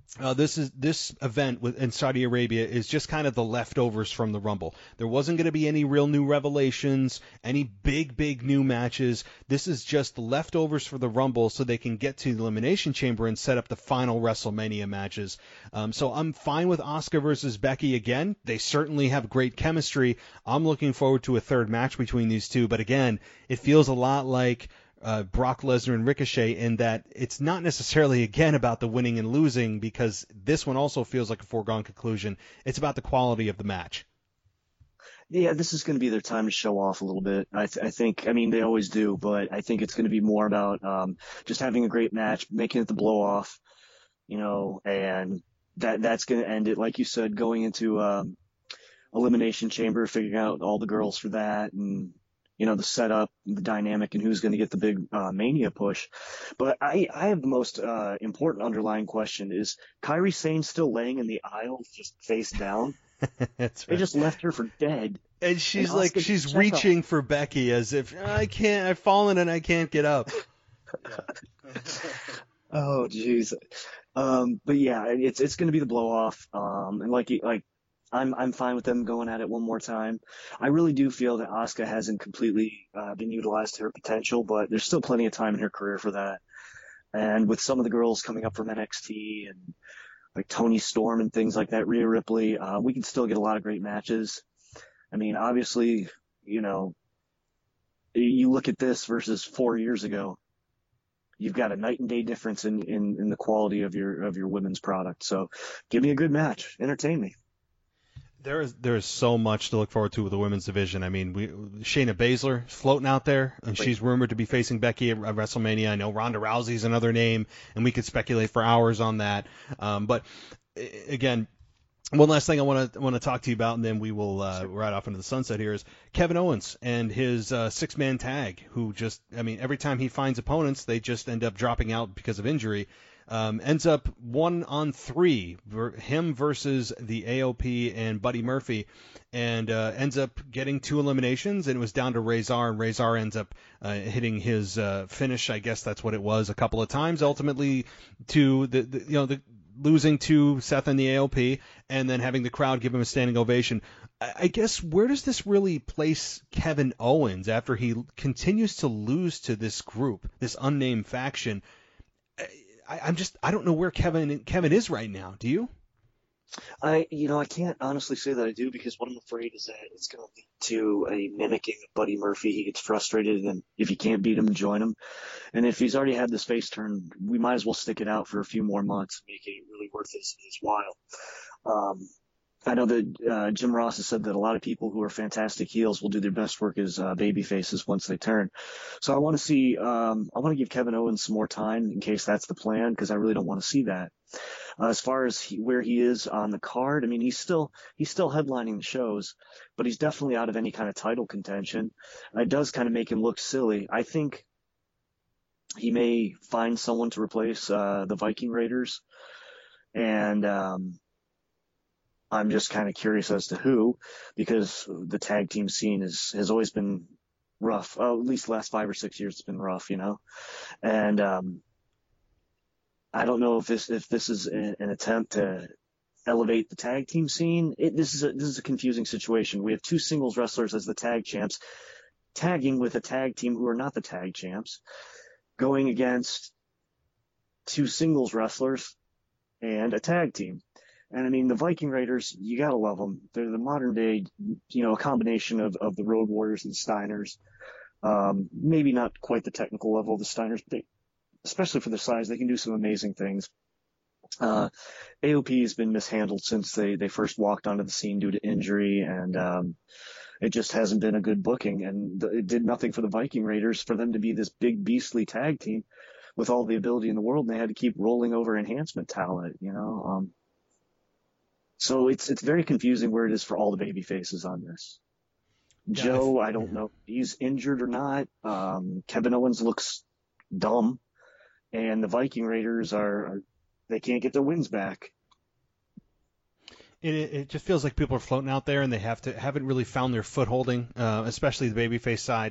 Uh, this is this event with, in Saudi Arabia is just kind of the leftovers from the Rumble. There wasn't going to be any real new revelations, any big, big new matches. This is just the leftovers for the Rumble so they can get to the Elimination Chamber and set up the final WrestleMania matches. Um, so I'm fine with Asuka versus Becky again. They certainly have great chemistry. I'm looking forward to a third match between these two. But again, it feels a lot like Uh, Brock Lesnar and Ricochet in that it's not necessarily, again, about the winning and losing, because this one also feels like a foregone conclusion. It's about the quality of the match. Yeah, this is going to be their time to show off a little bit. I, th- I think, I mean, they always do, but I think it's going to be more about um, just having a great match, making it the blow-off, you know, and that that's going to end it, like you said, going into um, Elimination Chamber, figuring out all the girls for that, and you know, the setup, the dynamic, and who's going to get the big uh, Mania push. But I, I have the most uh, important underlying question. Is Kairi Sane still laying in the aisle, just face down? That's right. They just left her for dead. And she's and like, she's reaching for Becky as if, I can't, I've fallen and I can't get up. Oh, jeez. Um, but yeah, it's it's going to be the blow-off. Um, and like like. I'm I'm fine with them going at it one more time. I really do feel that Asuka hasn't completely uh, been utilized to her potential, but there's still plenty of time in her career for that. And with some of the girls coming up from N X T and like Toni Storm and things like that, Rhea Ripley, uh, we can still get a lot of great matches. I mean, obviously, you know, you look at this versus four years ago, you've got a night and day difference in, in, in the quality of your of your women's product. So give me a good match. Entertain me. There is there is so much to look forward to with the women's division. I mean, we, Shayna Baszler is floating out there, and she's rumored to be facing Becky at WrestleMania. I know Ronda Rousey's another name, and we could speculate for hours on that. Um, but again, one last thing I want to want to talk to you about, and then we will uh, ride off into the sunset here, is Kevin Owens and his uh, six-man tag, who just, I mean, every time he finds opponents, they just end up dropping out because of injury. Um, ends up one on three, him versus the A O P and Buddy Murphy, and uh, ends up getting two eliminations, and it was down to Razor, and Razor ends up uh, hitting his uh, finish, I guess that's what it was, a couple of times, ultimately to the, the you know the losing to Seth and the A O P, and then having the crowd give him a standing ovation. I, I guess, where does this really place Kevin Owens after he continues to lose to this group, this unnamed faction? I, I'm just, I don't know where Kevin Kevin is right now. Do you? I, you know, I can't honestly say that I do, because what I'm afraid is that it's going to lead to a mimicking of Buddy Murphy. He gets frustrated, and if you can't beat him, join him. And if he's already had this face turn, we might as well stick it out for a few more months, make it really worth his, his while. Um, I know that uh, Jim Ross has said that a lot of people who are fantastic heels will do their best work as uh, baby faces once they turn. So I want to see, um, I want to give Kevin Owens some more time in case that's the plan, because I really don't want to see that. Uh, as far as he, where he is on the card, I mean, he's still he's still headlining the shows, but he's definitely out of any kind of title contention. It does kind of make him look silly. I think he may find someone to replace uh, the Viking Raiders, and um, I'm just kind of curious as to who, because the tag team scene is, has always been rough. Oh, at least the last five or six years it's been rough, you know. And um, I don't know if this if this is a, an attempt to elevate the tag team scene. It, this is a, this is a confusing situation. We have two singles wrestlers as the tag champs, tagging with a tag team who are not the tag champs, going against two singles wrestlers and a tag team. And I mean, the Viking Raiders, you gotta love them. They're the modern day, you know, a combination of, of the Road Warriors and the Steiners. Um, maybe not quite the technical level of the Steiners, but they, especially for their size, they can do some amazing things. Uh, A O P has been mishandled since they, they first walked onto the scene due to injury, and um, it just hasn't been a good booking. And th- it did nothing for the Viking Raiders for them to be this big beastly tag team with all the ability in the world, and they had to keep rolling over enhancement talent, you know. Um, So it's it's very confusing where it is for all the baby faces on this. Yeah, Joe, I don't know if he's injured or not. Um, Kevin Owens looks dumb, and the Viking Raiders are, are they can't get their wins back. It it just feels like people are floating out there, and they have to haven't really found their footholding, uh, especially the babyface side.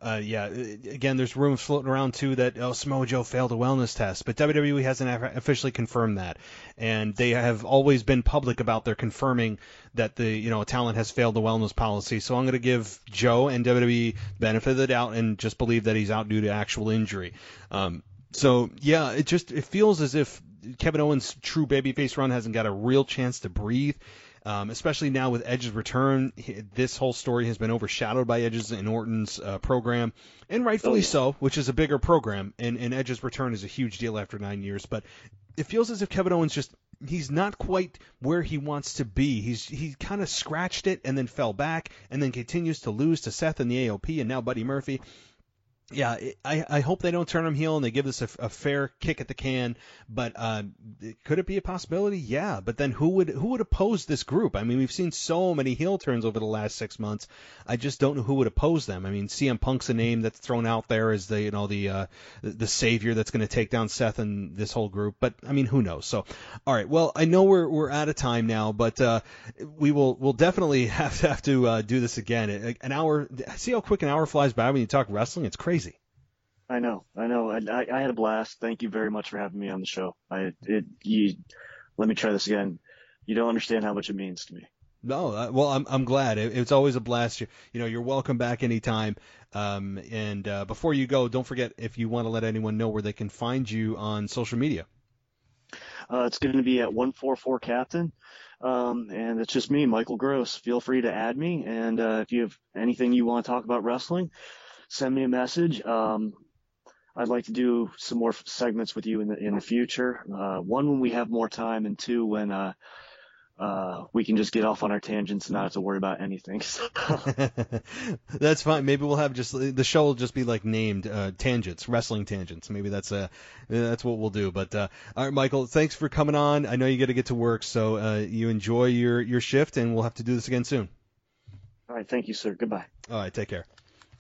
uh, yeah, again, there's rumors floating around too that oh, Samoa Joe failed a wellness test, but W W E hasn't officially confirmed that, and they have always been public about their confirming that the you know talent has failed the wellness policy. So I'm going to give Joe and W W E benefit of the doubt and just believe that he's out due to actual injury. Um, so yeah, it just it feels as if Kevin Owens' true babyface run hasn't got a real chance to breathe. Um, especially now with Edge's return, this whole story has been overshadowed by Edge's and Orton's uh, program, and rightfully oh, yeah. so, which is a bigger program, and, and Edge's return is a huge deal after nine years, but it feels as if Kevin Owens just, he's not quite where he wants to be. He's He kind of scratched it and then fell back, and then continues to lose to Seth in the A O P and now Buddy Murphy. Yeah, I, I hope they don't turn him heel and they give this a, a fair kick at the can. But uh, could it be a possibility? Yeah. But then who would who would oppose this group? I mean, we've seen so many heel turns over the last six months. I just don't know who would oppose them. I mean, C M Punk's a name that's thrown out there as the you know the uh, the savior that's going to take down Seth and this whole group. But I mean, who knows? So, all right. Well, I know we're we're out of time now, but uh, we will we'll definitely have to have to uh, do this again. An hour. See how quick an hour flies by when you talk wrestling? It's crazy. I know, I know. I, I had a blast. Thank you very much for having me on the show. I, it, you, let me try this again. You don't understand how much it means to me. No, uh, well, I'm I'm glad. It, it's always a blast. You, you know, you're welcome back anytime. Um, and uh, before you go, don't forget if you want to let anyone know where they can find you on social media. Uh, it's going to be at one four four Captain. Um, and it's just me, Michael Gross. Feel free to add me. And uh, if you have anything you want to talk about wrestling, send me a message. Um, I'd like to do some more segments with you in the in the future. Uh, one, when we have more time, and two, when uh, uh, we can just get off on our tangents and not have to worry about anything. That's fine. Maybe we'll have just the show will just be like named uh, Tangents, Wrestling Tangents. Maybe that's uh, that's what we'll do. But uh, all right, Michael, thanks for coming on. I know you got to get to work, so uh, you enjoy your your shift, and we'll have to do this again soon. All right, thank you, sir. Goodbye. All right, take care.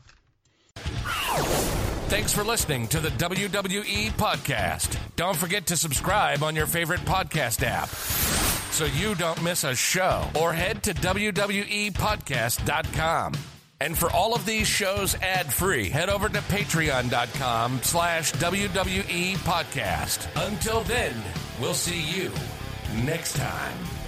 Thanks for listening to the W W E Podcast. Don't forget to subscribe on your favorite podcast app so you don't miss a show, or head to W W E podcast dot com. And for all of these shows ad-free, head over to patreon.com slash WWE Podcast. Until then, we'll see you next time.